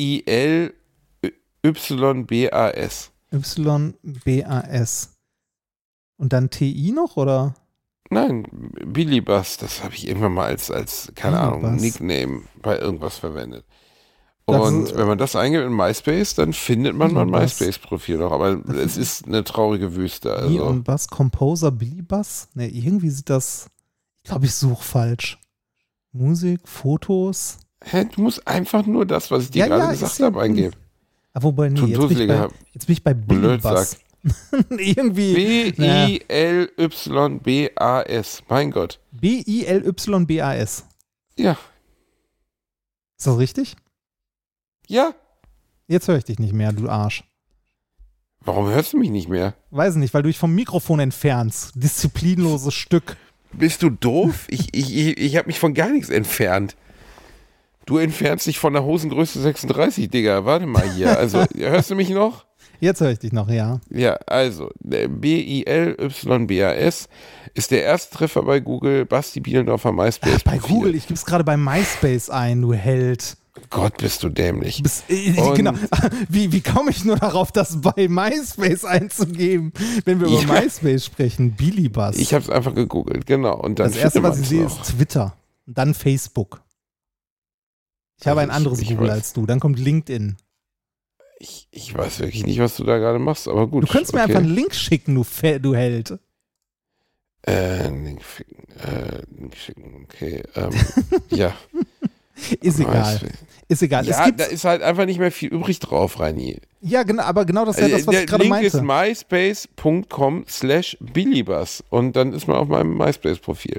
B-I-L-Y-B-A-S.
Y-B-A-S. Und dann T-I noch, oder?
Nein, Bilibus, das habe ich irgendwann mal als keine Ahnung,
Bilibus.
Nickname bei irgendwas verwendet.
Das
Und
ist-
wenn man das eingibt in MySpace, dann findet man mein
Bilibus.
MySpace-Profil noch. Aber es ist eine traurige Wüste.
I
Also.
und Bass, Composer, Bilibus? Ne, irgendwie sieht das, ich glaube, ich suche falsch. Musik, Fotos.
Hä, du musst einfach nur das, was ich dir gerade gesagt
ist ja-
habe, eingeben.
Ah, wobei, nee,
Du
jetzt bin ich bei Bilibus.
Blödsack.
Irgendwie. naja.
B-I-L-Y-B-A-S. Mein Gott.
B-I-L-Y-B-A-S.
Ja.
Ist das richtig?
Ja.
Jetzt höre ich dich nicht mehr, du Arsch.
Warum hörst du mich nicht mehr?
Weiß nicht, weil du dich vom Mikrofon entfernst. Disziplinloses Stück.
Bist du doof? Ich habe mich von gar nichts entfernt. Du entfernst dich von der Hosengröße 36, Digga. Warte mal hier. Also, hörst du mich noch?
Jetzt höre ich dich noch, ja.
Ja, also, B-I-L-Y-B-A-S ist der erste Treffer bei Google. Basti Bielendorfer MySpace.
Bei Google, ich gebe es gerade bei MySpace ein, du Held.
Gott, bist du dämlich. Und-
Genau. Wie komme ich nur darauf, das bei MySpace einzugeben, wenn wir über
Ja.
MySpace sprechen? Bilibus.
Ich habe es einfach gegoogelt, genau. Und dann
Das erste, was ich
findet
sehe,
man's
ist Twitter. Und dann Facebook. Ich habe ein
Also
anderes
ich
Google
weiß-
als du. Dann kommt LinkedIn.
Ich weiß wirklich nicht, was du da gerade machst, aber gut.
Du könntest mir einfach einen Link schicken, du Held.
Link schicken, okay. Ja.
Ist egal.
MySpace.
Ist egal.
Ja, da ist halt einfach nicht mehr viel übrig drauf, Reini.
Ja, genau, aber genau das ist ja das, was
der
ich gerade
Link ist
meinte.
myspace.com/Bilibus und dann ist man auf meinem MySpace-Profil.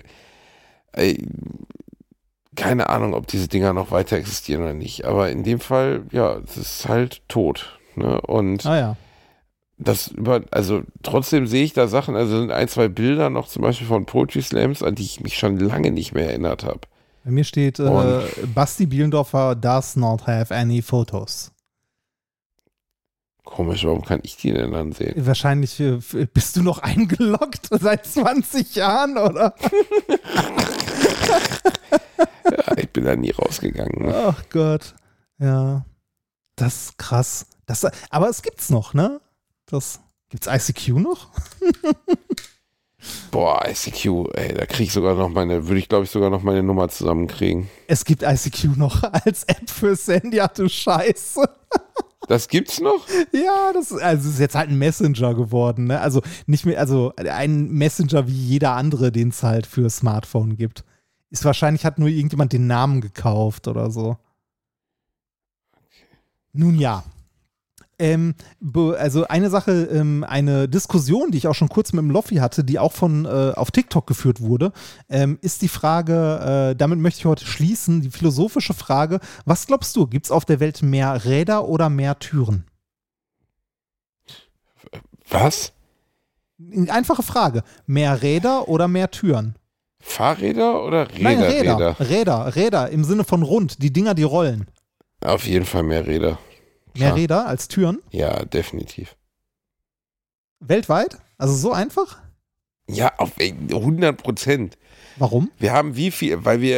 Keine Ahnung, ob diese Dinger noch weiter existieren oder nicht, aber in dem Fall, ja, es ist halt tot. Ne? Und
Ah ja.
also trotzdem sehe ich da Sachen, also sind 1, 2 Bilder noch zum Beispiel von Poetry Slams, an die ich mich schon lange nicht mehr erinnert habe.
Bei mir steht, Basti Bielendorfer does not have any photos.
Komisch, warum kann ich die denn dann sehen?
Wahrscheinlich bist du noch eingeloggt seit 20 Jahren, oder?
Ja, ich bin da nie rausgegangen. Ne?
Ach Gott. Ja. Das ist krass. Aber es gibt's noch, ne? Gibt's ICQ noch?
Boah, ICQ, ey, da kriege ich sogar noch würde ich glaube ich sogar noch meine Nummer zusammenkriegen.
Es gibt ICQ noch als App fürs Handy, ach du Scheiße.
Das gibt's noch?
Ja, es ist jetzt halt ein Messenger geworden, ne? Also nicht mehr, also ein Messenger wie jeder andere, den es halt für Smartphone gibt. Ist wahrscheinlich, hat nur irgendjemand den Namen gekauft oder so. Nun ja. Also eine Sache, eine Diskussion, die ich auch schon kurz mit dem Loffi hatte, die auch auf TikTok geführt wurde, ist die Frage, damit möchte ich heute schließen, die philosophische Frage, was glaubst du, gibt es auf der Welt mehr Räder oder mehr Türen?
Was?
Einfache Frage, mehr Räder oder mehr Türen?
Fahrräder oder Räder?
Nein, Räder im Sinne von rund, die Dinger, die rollen.
Auf jeden Fall mehr Räder.
Mehr
Klar.
Räder als Türen?
Ja, definitiv.
Weltweit? Also so einfach?
Ja, auf 100%.
Warum?
Wir haben wie viel,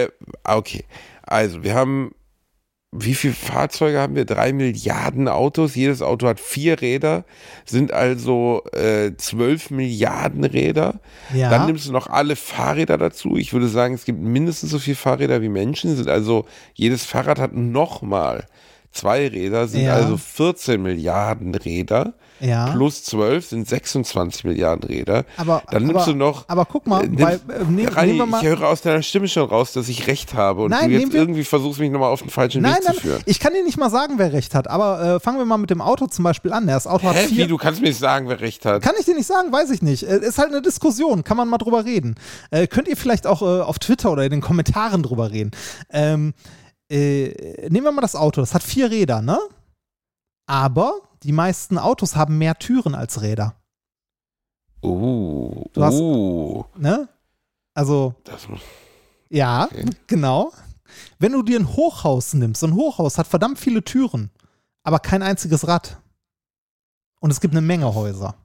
wie viele Fahrzeuge haben wir? 3 Milliarden Autos. Jedes Auto hat 4 Räder, sind also 12 Milliarden Räder.
Ja.
Dann nimmst du noch alle Fahrräder dazu. Ich würde sagen, es gibt mindestens so viele Fahrräder wie Menschen. Jedes Fahrrad hat nochmal 2 Räder sind
Ja.
also 14 Milliarden Räder.
Ja.
Plus 12 sind 26 Milliarden Räder. Dann nimmst du noch.
Aber guck mal, nehmen wir mal.
Ich höre aus deiner Stimme schon raus, dass ich recht habe und
Nein,
du jetzt irgendwie versuchst, mich nochmal auf den falschen Weg zu führen.
Ich kann dir nicht mal sagen, wer recht hat, aber fangen wir mal mit dem Auto zum Beispiel an. Das Auto hat 4.
Wie, du kannst mir nicht sagen, wer recht hat?
Kann ich dir nicht sagen, weiß ich nicht. Ist halt eine Diskussion, kann man mal drüber reden. Könnt ihr vielleicht auch auf Twitter oder in den Kommentaren drüber reden. Nehmen wir mal das Auto, das hat 4 Räder, ne? Aber die meisten Autos haben mehr Türen als Räder. Du hast, ne? Also, ja, okay. Genau. Wenn du dir ein Hochhaus nimmst, so ein Hochhaus hat verdammt viele Türen, aber kein einziges Rad. Und es gibt eine Menge Häuser.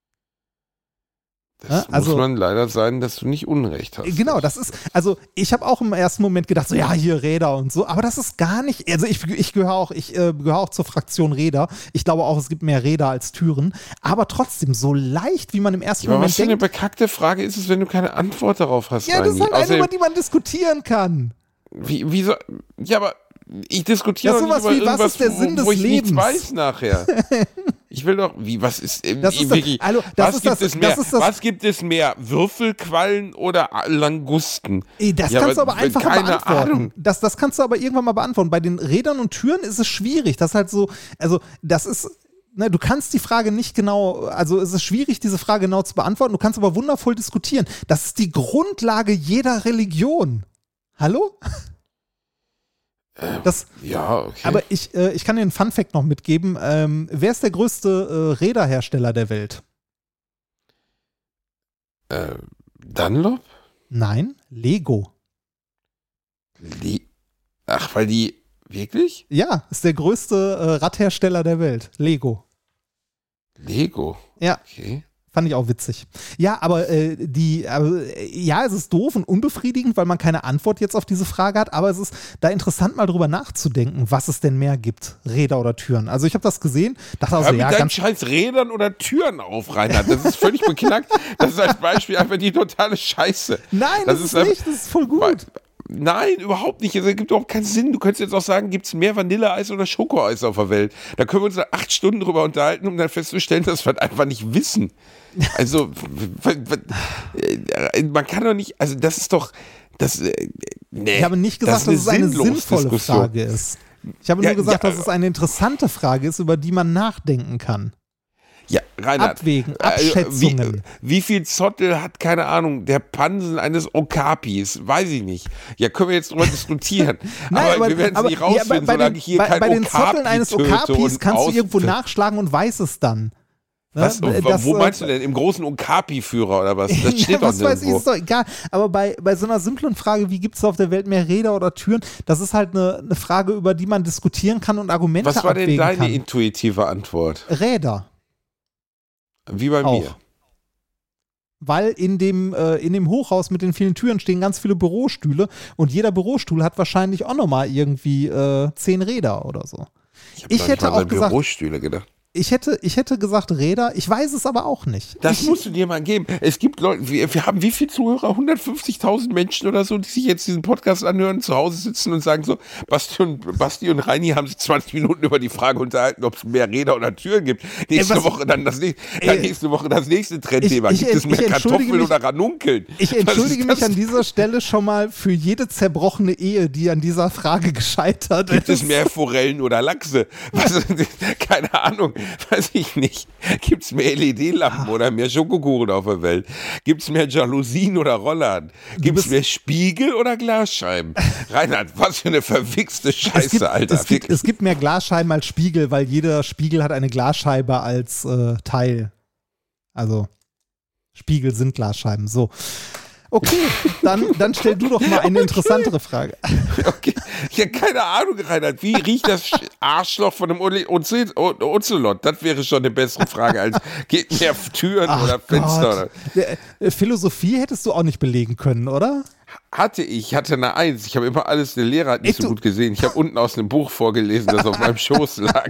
Das muss man leider sagen, dass du nicht Unrecht hast.
Genau, das ist, also ich habe auch im ersten Moment gedacht, so ja, hier Räder und so, aber das ist gar nicht, also ich gehöre auch zur Fraktion Räder. Ich glaube auch, es gibt mehr Räder als Türen, aber trotzdem, so leicht, wie man im ersten Moment denkt.
Was für eine bekackte Frage ist es, wenn du keine Antwort darauf hast?
Ja, das ist halt eine, über die man diskutieren kann.
Wieso? Ja, aber ich diskutiere
doch nicht über irgendwas, was ist der Sinn des
wo ich
Lebens?
Nichts weiß nachher. Ich will doch, was gibt es mehr, Würfelquallen oder Langusten?
Das kannst du aber einfach beantworten. Ahnung. Das kannst du aber irgendwann mal beantworten. Bei den Rädern und Türen ist es schwierig. Das ist halt so, also das ist, ne, du kannst die Frage nicht genau, also es ist schwierig, diese Frage genau zu beantworten. Du kannst aber wundervoll diskutieren. Das ist die Grundlage jeder Religion. Hallo?
Ja, okay.
Aber ich kann dir einen Funfact noch mitgeben. Wer ist der größte Räderhersteller der Welt?
Dunlop?
Nein, Lego.
Weil die, wirklich?
Ja, ist der größte Radhersteller der Welt. Lego.
Lego?
Ja.
Okay.
Fand ich auch witzig. Ja, aber es ist doof und unbefriedigend, weil man keine Antwort jetzt auf diese Frage hat, aber es ist da interessant, mal drüber nachzudenken, was es denn mehr gibt, Räder oder Türen. Also ich habe das gesehen, dachte also,
ja, ganz scheiß Rädern oder Türen auf, Reinhard. Das ist völlig beknackt. Das ist als Beispiel einfach die totale Scheiße.
Nein, das ist nicht, das ist voll gut.
Nein, überhaupt nicht. Es ergibt überhaupt keinen Sinn. Du könntest jetzt auch sagen, gibt es mehr Vanilleeis oder Schokoeis auf der Welt? Da können wir uns 8 Stunden drüber unterhalten, um dann festzustellen, dass wir das einfach nicht wissen. Also, man kann doch nicht, also das ist doch, nee.
Ich habe nicht gesagt, dass es eine sinnvolle Frage ist. Ich habe nur gesagt, dass es eine interessante Frage ist, über die man nachdenken kann.
Ja, Reinhard,
Abwägen, Abschätzungen.
Wie viel Zottel hat, keine Ahnung, der Pansen eines Okapis? Weiß ich nicht. Ja, können wir jetzt drüber diskutieren.
Nein,
aber wir werden es nicht rausfinden, solange hier kein Okapi
bei den Zotteln eines Okapis kannst du irgendwo nachschlagen und weißt es dann.
Was, wo meinst du denn? Im großen Okapi-Führer oder was? Das steht doch nirgendwo.
Was weiß ich, ist doch egal. Aber bei so einer simplen Frage, wie gibt es auf der Welt mehr Räder oder Türen, das ist halt eine Frage, über die man diskutieren kann und Argumente abwägen kann.
Was war denn deine intuitive Antwort?
Räder.
Wie bei mir.
Weil in dem Hochhaus mit den vielen Türen stehen ganz viele Bürostühle und jeder Bürostuhl hat wahrscheinlich auch nochmal irgendwie 10 Räder oder so. Ich hätte auch gesagt,
Bürostühle gedacht.
Ich hätte gesagt Räder, ich weiß es aber auch nicht.
Das musst du dir mal geben. Es gibt Leute, wir haben wie viele Zuhörer? 150.000 Menschen oder so, die sich jetzt diesen Podcast anhören, zu Hause sitzen und sagen so, Basti und Reini haben sich 20 Minuten über die Frage unterhalten, ob es mehr Räder oder Türen gibt. Nächste Woche das nächste Trendthema. Gibt es mehr Kartoffeln oder Ranunkeln?
Ich entschuldige mich an dieser Stelle schon mal für jede zerbrochene Ehe, die an dieser Frage gescheitert ist.
Gibt es mehr Forellen oder Lachse? Keine Ahnung. Weiß ich nicht. Gibt es mehr LED-Lampen oder mehr Schokokuchen auf der Welt? Gibt es mehr Jalousien oder Rollladen? Gibt es mehr Spiegel oder Glasscheiben? Reinhard, was für eine verwichste Scheiße, Alter.
Es gibt mehr Glasscheiben als Spiegel, weil jeder Spiegel hat eine Glasscheibe als Teil. Also Spiegel sind Glasscheiben. So. Okay, dann stell du doch mal eine interessantere Frage.
Okay, ja, keine Ahnung, Reinhard. Wie riecht das Arschloch von einem Ocelot? Das wäre schon eine bessere Frage als geht mehr Türen oder Fenster.
Philosophie hättest du auch nicht belegen können, oder?
Ich hatte eine 1. Ich habe immer alles, der Lehrer hat nicht so gut gesehen. Ich habe unten aus einem Buch vorgelesen, das auf meinem Schoß lag.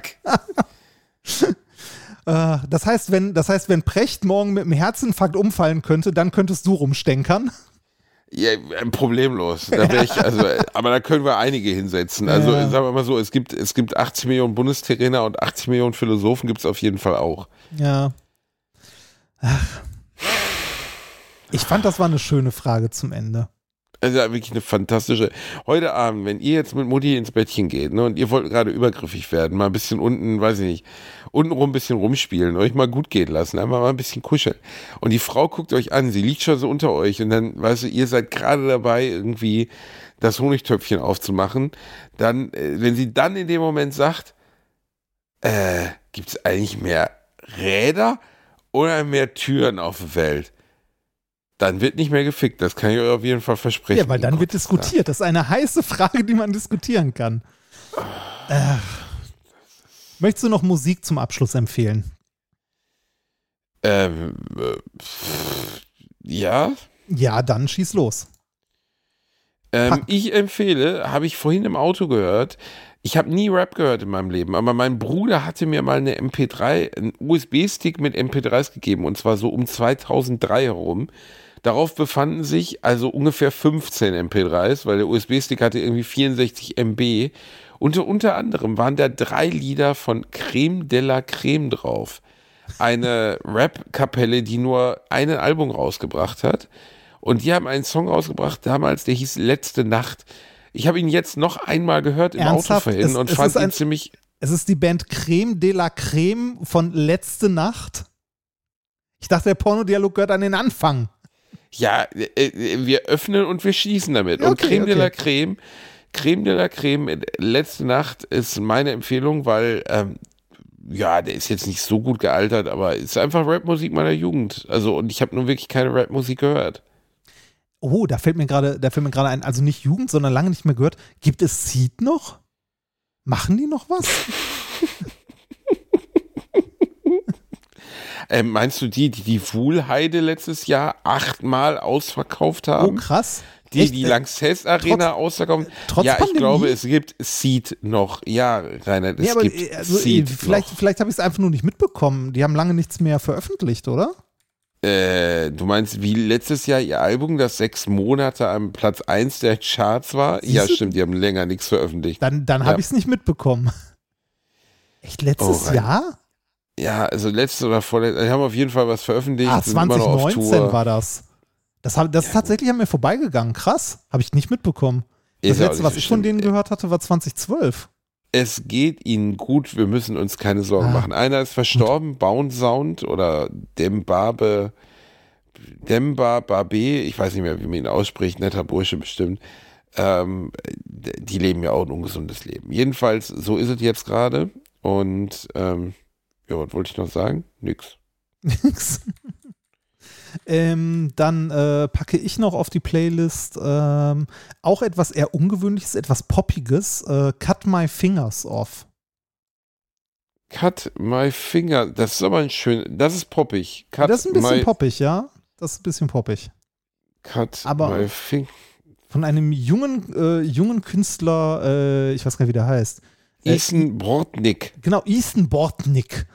Das heißt, wenn Precht morgen mit einem Herzinfarkt umfallen könnte, dann könntest du rumstänkern.
Ja, problemlos. Da wär ich, aber da können wir einige hinsetzen. Also sagen wir mal so, es gibt 80 Millionen Bundestrainer und 80 Millionen Philosophen gibt es auf jeden Fall auch.
Ja. Ach. Ich fand, das war eine schöne Frage zum Ende.
Also wirklich eine fantastische. Heute Abend, wenn ihr jetzt mit Mutti ins Bettchen geht, ne, und ihr wollt gerade übergriffig werden, mal ein bisschen unten, weiß ich nicht, untenrum ein bisschen rumspielen, euch mal gut gehen lassen, einfach mal ein bisschen kuscheln. Und die Frau guckt euch an, sie liegt schon so unter euch und dann, weißt du, ihr seid gerade dabei, irgendwie das Honigtöpfchen aufzumachen. Dann, wenn sie dann in dem Moment sagt, gibt es eigentlich mehr Räder oder mehr Türen auf der Welt? Dann wird nicht mehr gefickt, das kann ich euch auf jeden Fall versprechen.
Ja, weil dann wird diskutiert. Das ist eine heiße Frage, die man diskutieren kann. Möchtest du noch Musik zum Abschluss empfehlen?
Ja.
Ja, dann schieß los.
Ich empfehle, habe ich vorhin im Auto gehört, ich habe nie Rap gehört in meinem Leben, aber mein Bruder hatte mir mal einen USB-Stick mit MP3s gegeben und zwar so um 2003 herum. Darauf befanden sich also ungefähr 15 MP3s, weil der USB-Stick hatte irgendwie 64 MB. Und unter anderem waren da 3 Lieder von Creme de la Creme drauf. Eine Rap-Kapelle, die nur ein Album rausgebracht hat. Und die haben einen Song rausgebracht damals, der hieß Letzte Nacht. Ich habe ihn jetzt noch einmal gehört im Auto vorhin und fand ihn ziemlich...
Es ist die Band Creme de la Creme von Letzte Nacht. Ich dachte, der Pornodialog gehört an den Anfang.
Ja, wir öffnen und wir schließen damit. Und
Okay,
Creme de la Creme, Letzte Nacht ist meine Empfehlung, weil, der ist jetzt nicht so gut gealtert, aber ist einfach Rapmusik meiner Jugend. Also, und ich habe nun wirklich keine Rapmusik gehört.
Oh, da fällt mir gerade ein, also nicht Jugend, sondern lange nicht mehr gehört. Gibt es Seed noch? Machen die noch was?
Meinst du die Wuhlheide letztes Jahr 8-mal ausverkauft haben?
Oh, krass.
Die Lanxess Arena ausverkauft?
Trotz
Ja, ich
Pandemie?
glaube, es gibt Seed noch. Ja, Rainer, es gibt Seed
vielleicht habe ich es einfach nur nicht mitbekommen. Die haben lange nichts mehr veröffentlicht, oder?
Du meinst, wie letztes Jahr ihr Album, das 6 Monate am Platz 1 der Charts war?
Siehst
Ja,
du?
stimmt, die haben länger nichts veröffentlicht.
Dann habe ich es nicht mitbekommen. Echt letztes Jahr?
Ja, also letztes oder vorletztes, die haben auf jeden Fall was veröffentlicht.
Ah,
sind immer noch auf
2019
Tour.
war das. Das ist tatsächlich an mir vorbeigegangen. Krass. Habe ich nicht mitbekommen. Das
Ist ja auch
letzte,
nicht
was
so
ich von
schlimm.
denen gehört hatte, war 2012.
Es geht ihnen gut, wir müssen uns keine Sorgen machen. Einer ist verstorben, Bound Sound oder Dembabe, ich weiß nicht mehr, wie man ihn ausspricht, netter Bursche bestimmt. Die leben ja auch ein ungesundes Leben. Jedenfalls, so ist es jetzt gerade. Und was wollte ich noch sagen? Nix.
Dann packe ich noch auf die Playlist auch etwas eher Ungewöhnliches, etwas Poppiges. Cut My Fingers Off.
Cut My Finger, das ist aber ein schön, das ist poppig.
Das ist ein bisschen poppig, ja. Das ist ein bisschen poppig.
Cut
Aber
My Finger.
von einem jungen Künstler, ich weiß gar nicht, wie der heißt.
Ethan Bortnick.
Genau, Ethan Bortnick.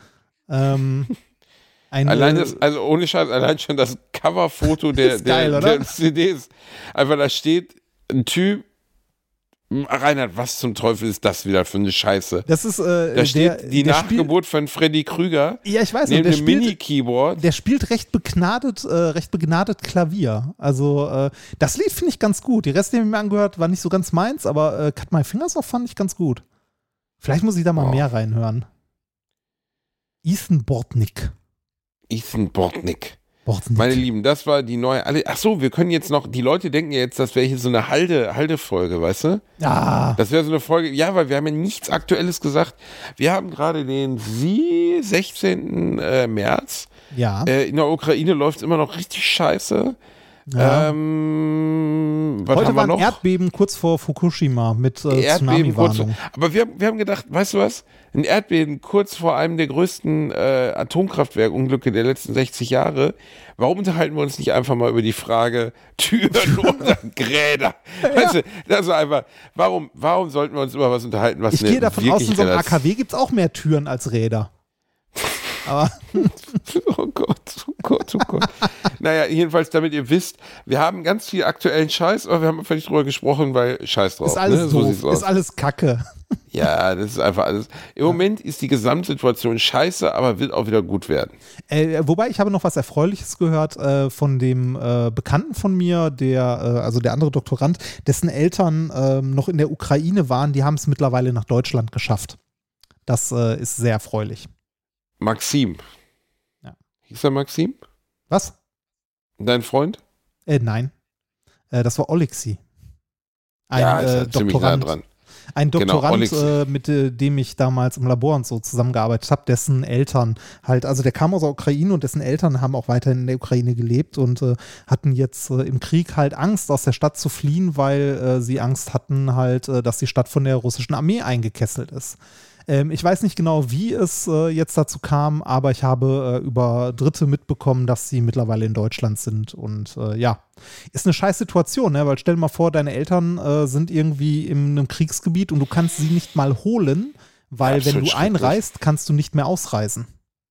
Allein das, also ohne Scheiß, allein schon das Coverfoto der CD ist. Einfach da steht ein Typ. Reinhard, was zum Teufel ist das wieder für eine Scheiße?
Das ist
da steht die Nachgeburt von Freddy Krüger.
Ja, ich weiß
nicht.
nicht.
Neben dem Mini-Keyboard.
Der spielt recht begnadet Klavier. Also das Lied finde ich ganz gut. Die Rest, die ich mir angehört, war nicht so ganz meins, aber Cut My Fingers Off fand ich ganz gut. Vielleicht muss ich da mal mehr reinhören. Ethan Bortnick. Meine Lieben, das war die neue. Achso, wir können jetzt noch. Die Leute denken ja jetzt, das wäre hier so eine Halde-Folge, weißt du? Ja.
Das wäre so eine Folge. Ja, weil wir haben ja nichts Aktuelles gesagt. Wir haben gerade den 16. März.
Ja.
In der Ukraine läuft es immer noch richtig scheiße.
Ja.
Was
Heute
haben
war
wir
ein
noch?
Erdbeben kurz vor Fukushima mit Tsunami-Warnung.
Aber wir haben gedacht, weißt du was? Ein Erdbeben kurz vor einem der größten Atomkraftwerkunglücke der letzten 60 Jahre. Warum unterhalten wir uns nicht einfach mal über die Frage Türen oder Räder? Ja. Weißt du, das ist einfach, warum sollten wir uns über was unterhalten, was
ich gehe davon aus, in so einem AKW gibt es auch mehr Türen als Räder. Aber
Oh Gott, oh Gott, oh Gott. Naja, jedenfalls, damit ihr wisst, wir haben ganz viel aktuellen Scheiß, aber wir haben einfach nicht drüber gesprochen, weil Scheiß drauf.
ist alles
ne? So
doof,
sieht's aus.
ist alles Kacke.
Ja, das ist einfach alles. Im Moment ist die Gesamtsituation scheiße, aber wird auch wieder gut werden.
Wobei, ich habe noch was Erfreuliches gehört von dem Bekannten von mir, also der andere Doktorand, dessen Eltern noch in der Ukraine waren, die haben es mittlerweile nach Deutschland geschafft. Das ist sehr erfreulich.
Maxim.
Ja.
Hieß er Maxim?
Was?
Dein Freund?
Nein. Das war Oleksiy. Ein
Ja, ist ja ziemlich nah
Doktorand.
dran.
Ein Doktorand,
Oleksiy.
mit dem ich damals im Labor und so zusammengearbeitet habe, dessen Eltern halt, also der kam aus der Ukraine und dessen Eltern haben auch weiterhin in der Ukraine gelebt und hatten jetzt im Krieg halt Angst, aus der Stadt zu fliehen, weil sie Angst hatten halt, dass die Stadt von der russischen Armee eingekesselt ist. Ich weiß nicht genau, wie es jetzt dazu kam, aber ich habe über Dritte mitbekommen, dass sie mittlerweile in Deutschland sind und ja, ist eine scheiß Situation, ne? Weil stell dir mal vor, deine Eltern sind irgendwie in einem Kriegsgebiet und du kannst sie nicht mal holen, weil
Ja,
wenn du
schrecklich.
einreist, kannst du nicht mehr ausreisen.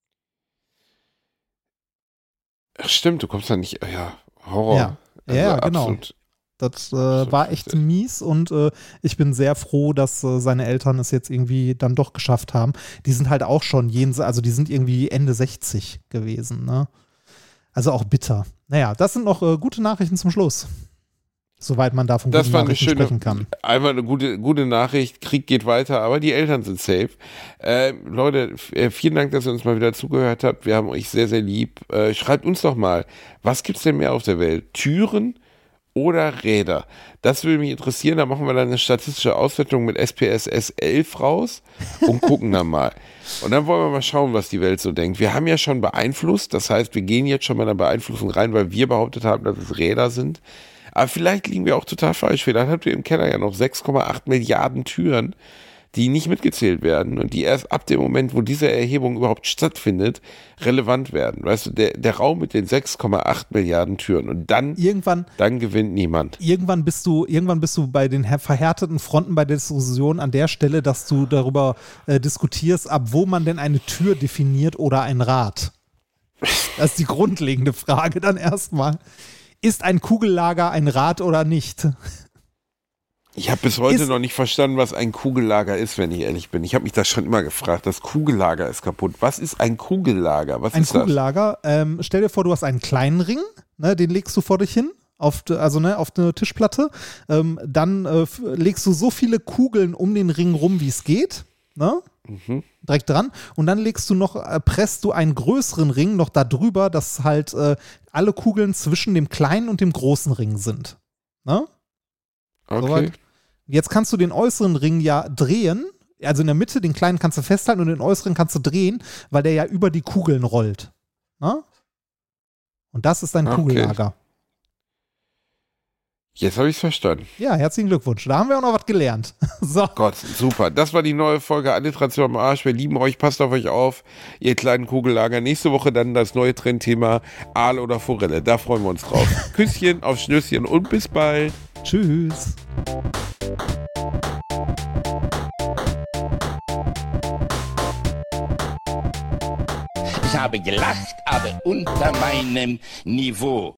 Ach, stimmt, du kommst da nicht. Ja, Horror.
Ja. Ja, genau.
Absolut.
Das war echt mies und ich bin sehr froh, dass seine Eltern es jetzt irgendwie dann doch geschafft haben. Die sind halt auch schon also die sind irgendwie Ende 60 gewesen, ne? Also auch bitter. Naja, das sind noch gute Nachrichten zum Schluss. Soweit man da von
Das
guten
war eine
Nachrichten
schöne,
sprechen kann.
einfach eine gute Nachricht. Krieg geht weiter, aber die Eltern sind safe. Leute, vielen Dank, dass ihr uns mal wieder zugehört habt. Wir haben euch sehr, sehr lieb. Schreibt uns doch mal, was gibt's denn mehr auf der Welt? Türen oder Räder? Das würde mich interessieren. Da machen wir dann eine statistische Auswertung mit SPSS 11 raus und gucken dann mal. Und dann wollen wir mal schauen, was die Welt so denkt. Wir haben ja schon beeinflusst. Das heißt, wir gehen jetzt schon mal in eine Beeinflussung rein, weil wir behauptet haben, dass es Räder sind. Aber vielleicht liegen wir auch total falsch. Vielleicht habt ihr im Keller ja noch 6,8 Milliarden Türen, die nicht mitgezählt werden und die erst ab dem Moment, wo diese Erhebung überhaupt stattfindet, relevant werden. Weißt du, der Raum mit den 6,8 Milliarden Türen und dann gewinnt niemand.
Irgendwann bist du bei den verhärteten Fronten bei der Diskussion an der Stelle, dass du darüber diskutierst, ab wo man denn eine Tür definiert oder ein Rad. Das ist die grundlegende Frage dann erstmal. Ist ein Kugellager ein Rad oder nicht?
Ich habe bis heute noch nicht verstanden, was ein Kugellager ist, wenn ich ehrlich bin. Ich habe mich das schon immer gefragt. Das Kugellager ist kaputt. Was ist ein Kugellager? Was ist das? Ein
Kugellager, stell dir vor, du hast einen kleinen Ring, ne, den legst du vor dich hin, auf eine Tischplatte. Dann legst du so viele Kugeln um den Ring rum, wie es geht. Ne? Direkt dran. Und dann presst du einen größeren Ring noch da drüber, dass halt alle Kugeln zwischen dem kleinen und dem großen Ring sind. Ne?
Okay.
Soweit. Jetzt kannst du den äußeren Ring ja drehen. Also in der Mitte, den kleinen kannst du festhalten und den äußeren kannst du drehen, weil der ja über die Kugeln rollt. Ne? Und das ist ein Kugellager.
Jetzt habe ich es verstanden.
Ja, herzlichen Glückwunsch. Da haben wir auch noch was gelernt. So.
Gott, super. Das war die neue Folge Alliteration am Arsch. Wir lieben euch, passt auf euch auf, ihr kleinen Kugellager. Nächste Woche dann das neue Trendthema Aal oder Forelle. Da freuen wir uns drauf. Küsschen, auf Schnüsschen und bis bald.
Tschüss.
Ich habe gelacht, aber unter meinem Niveau.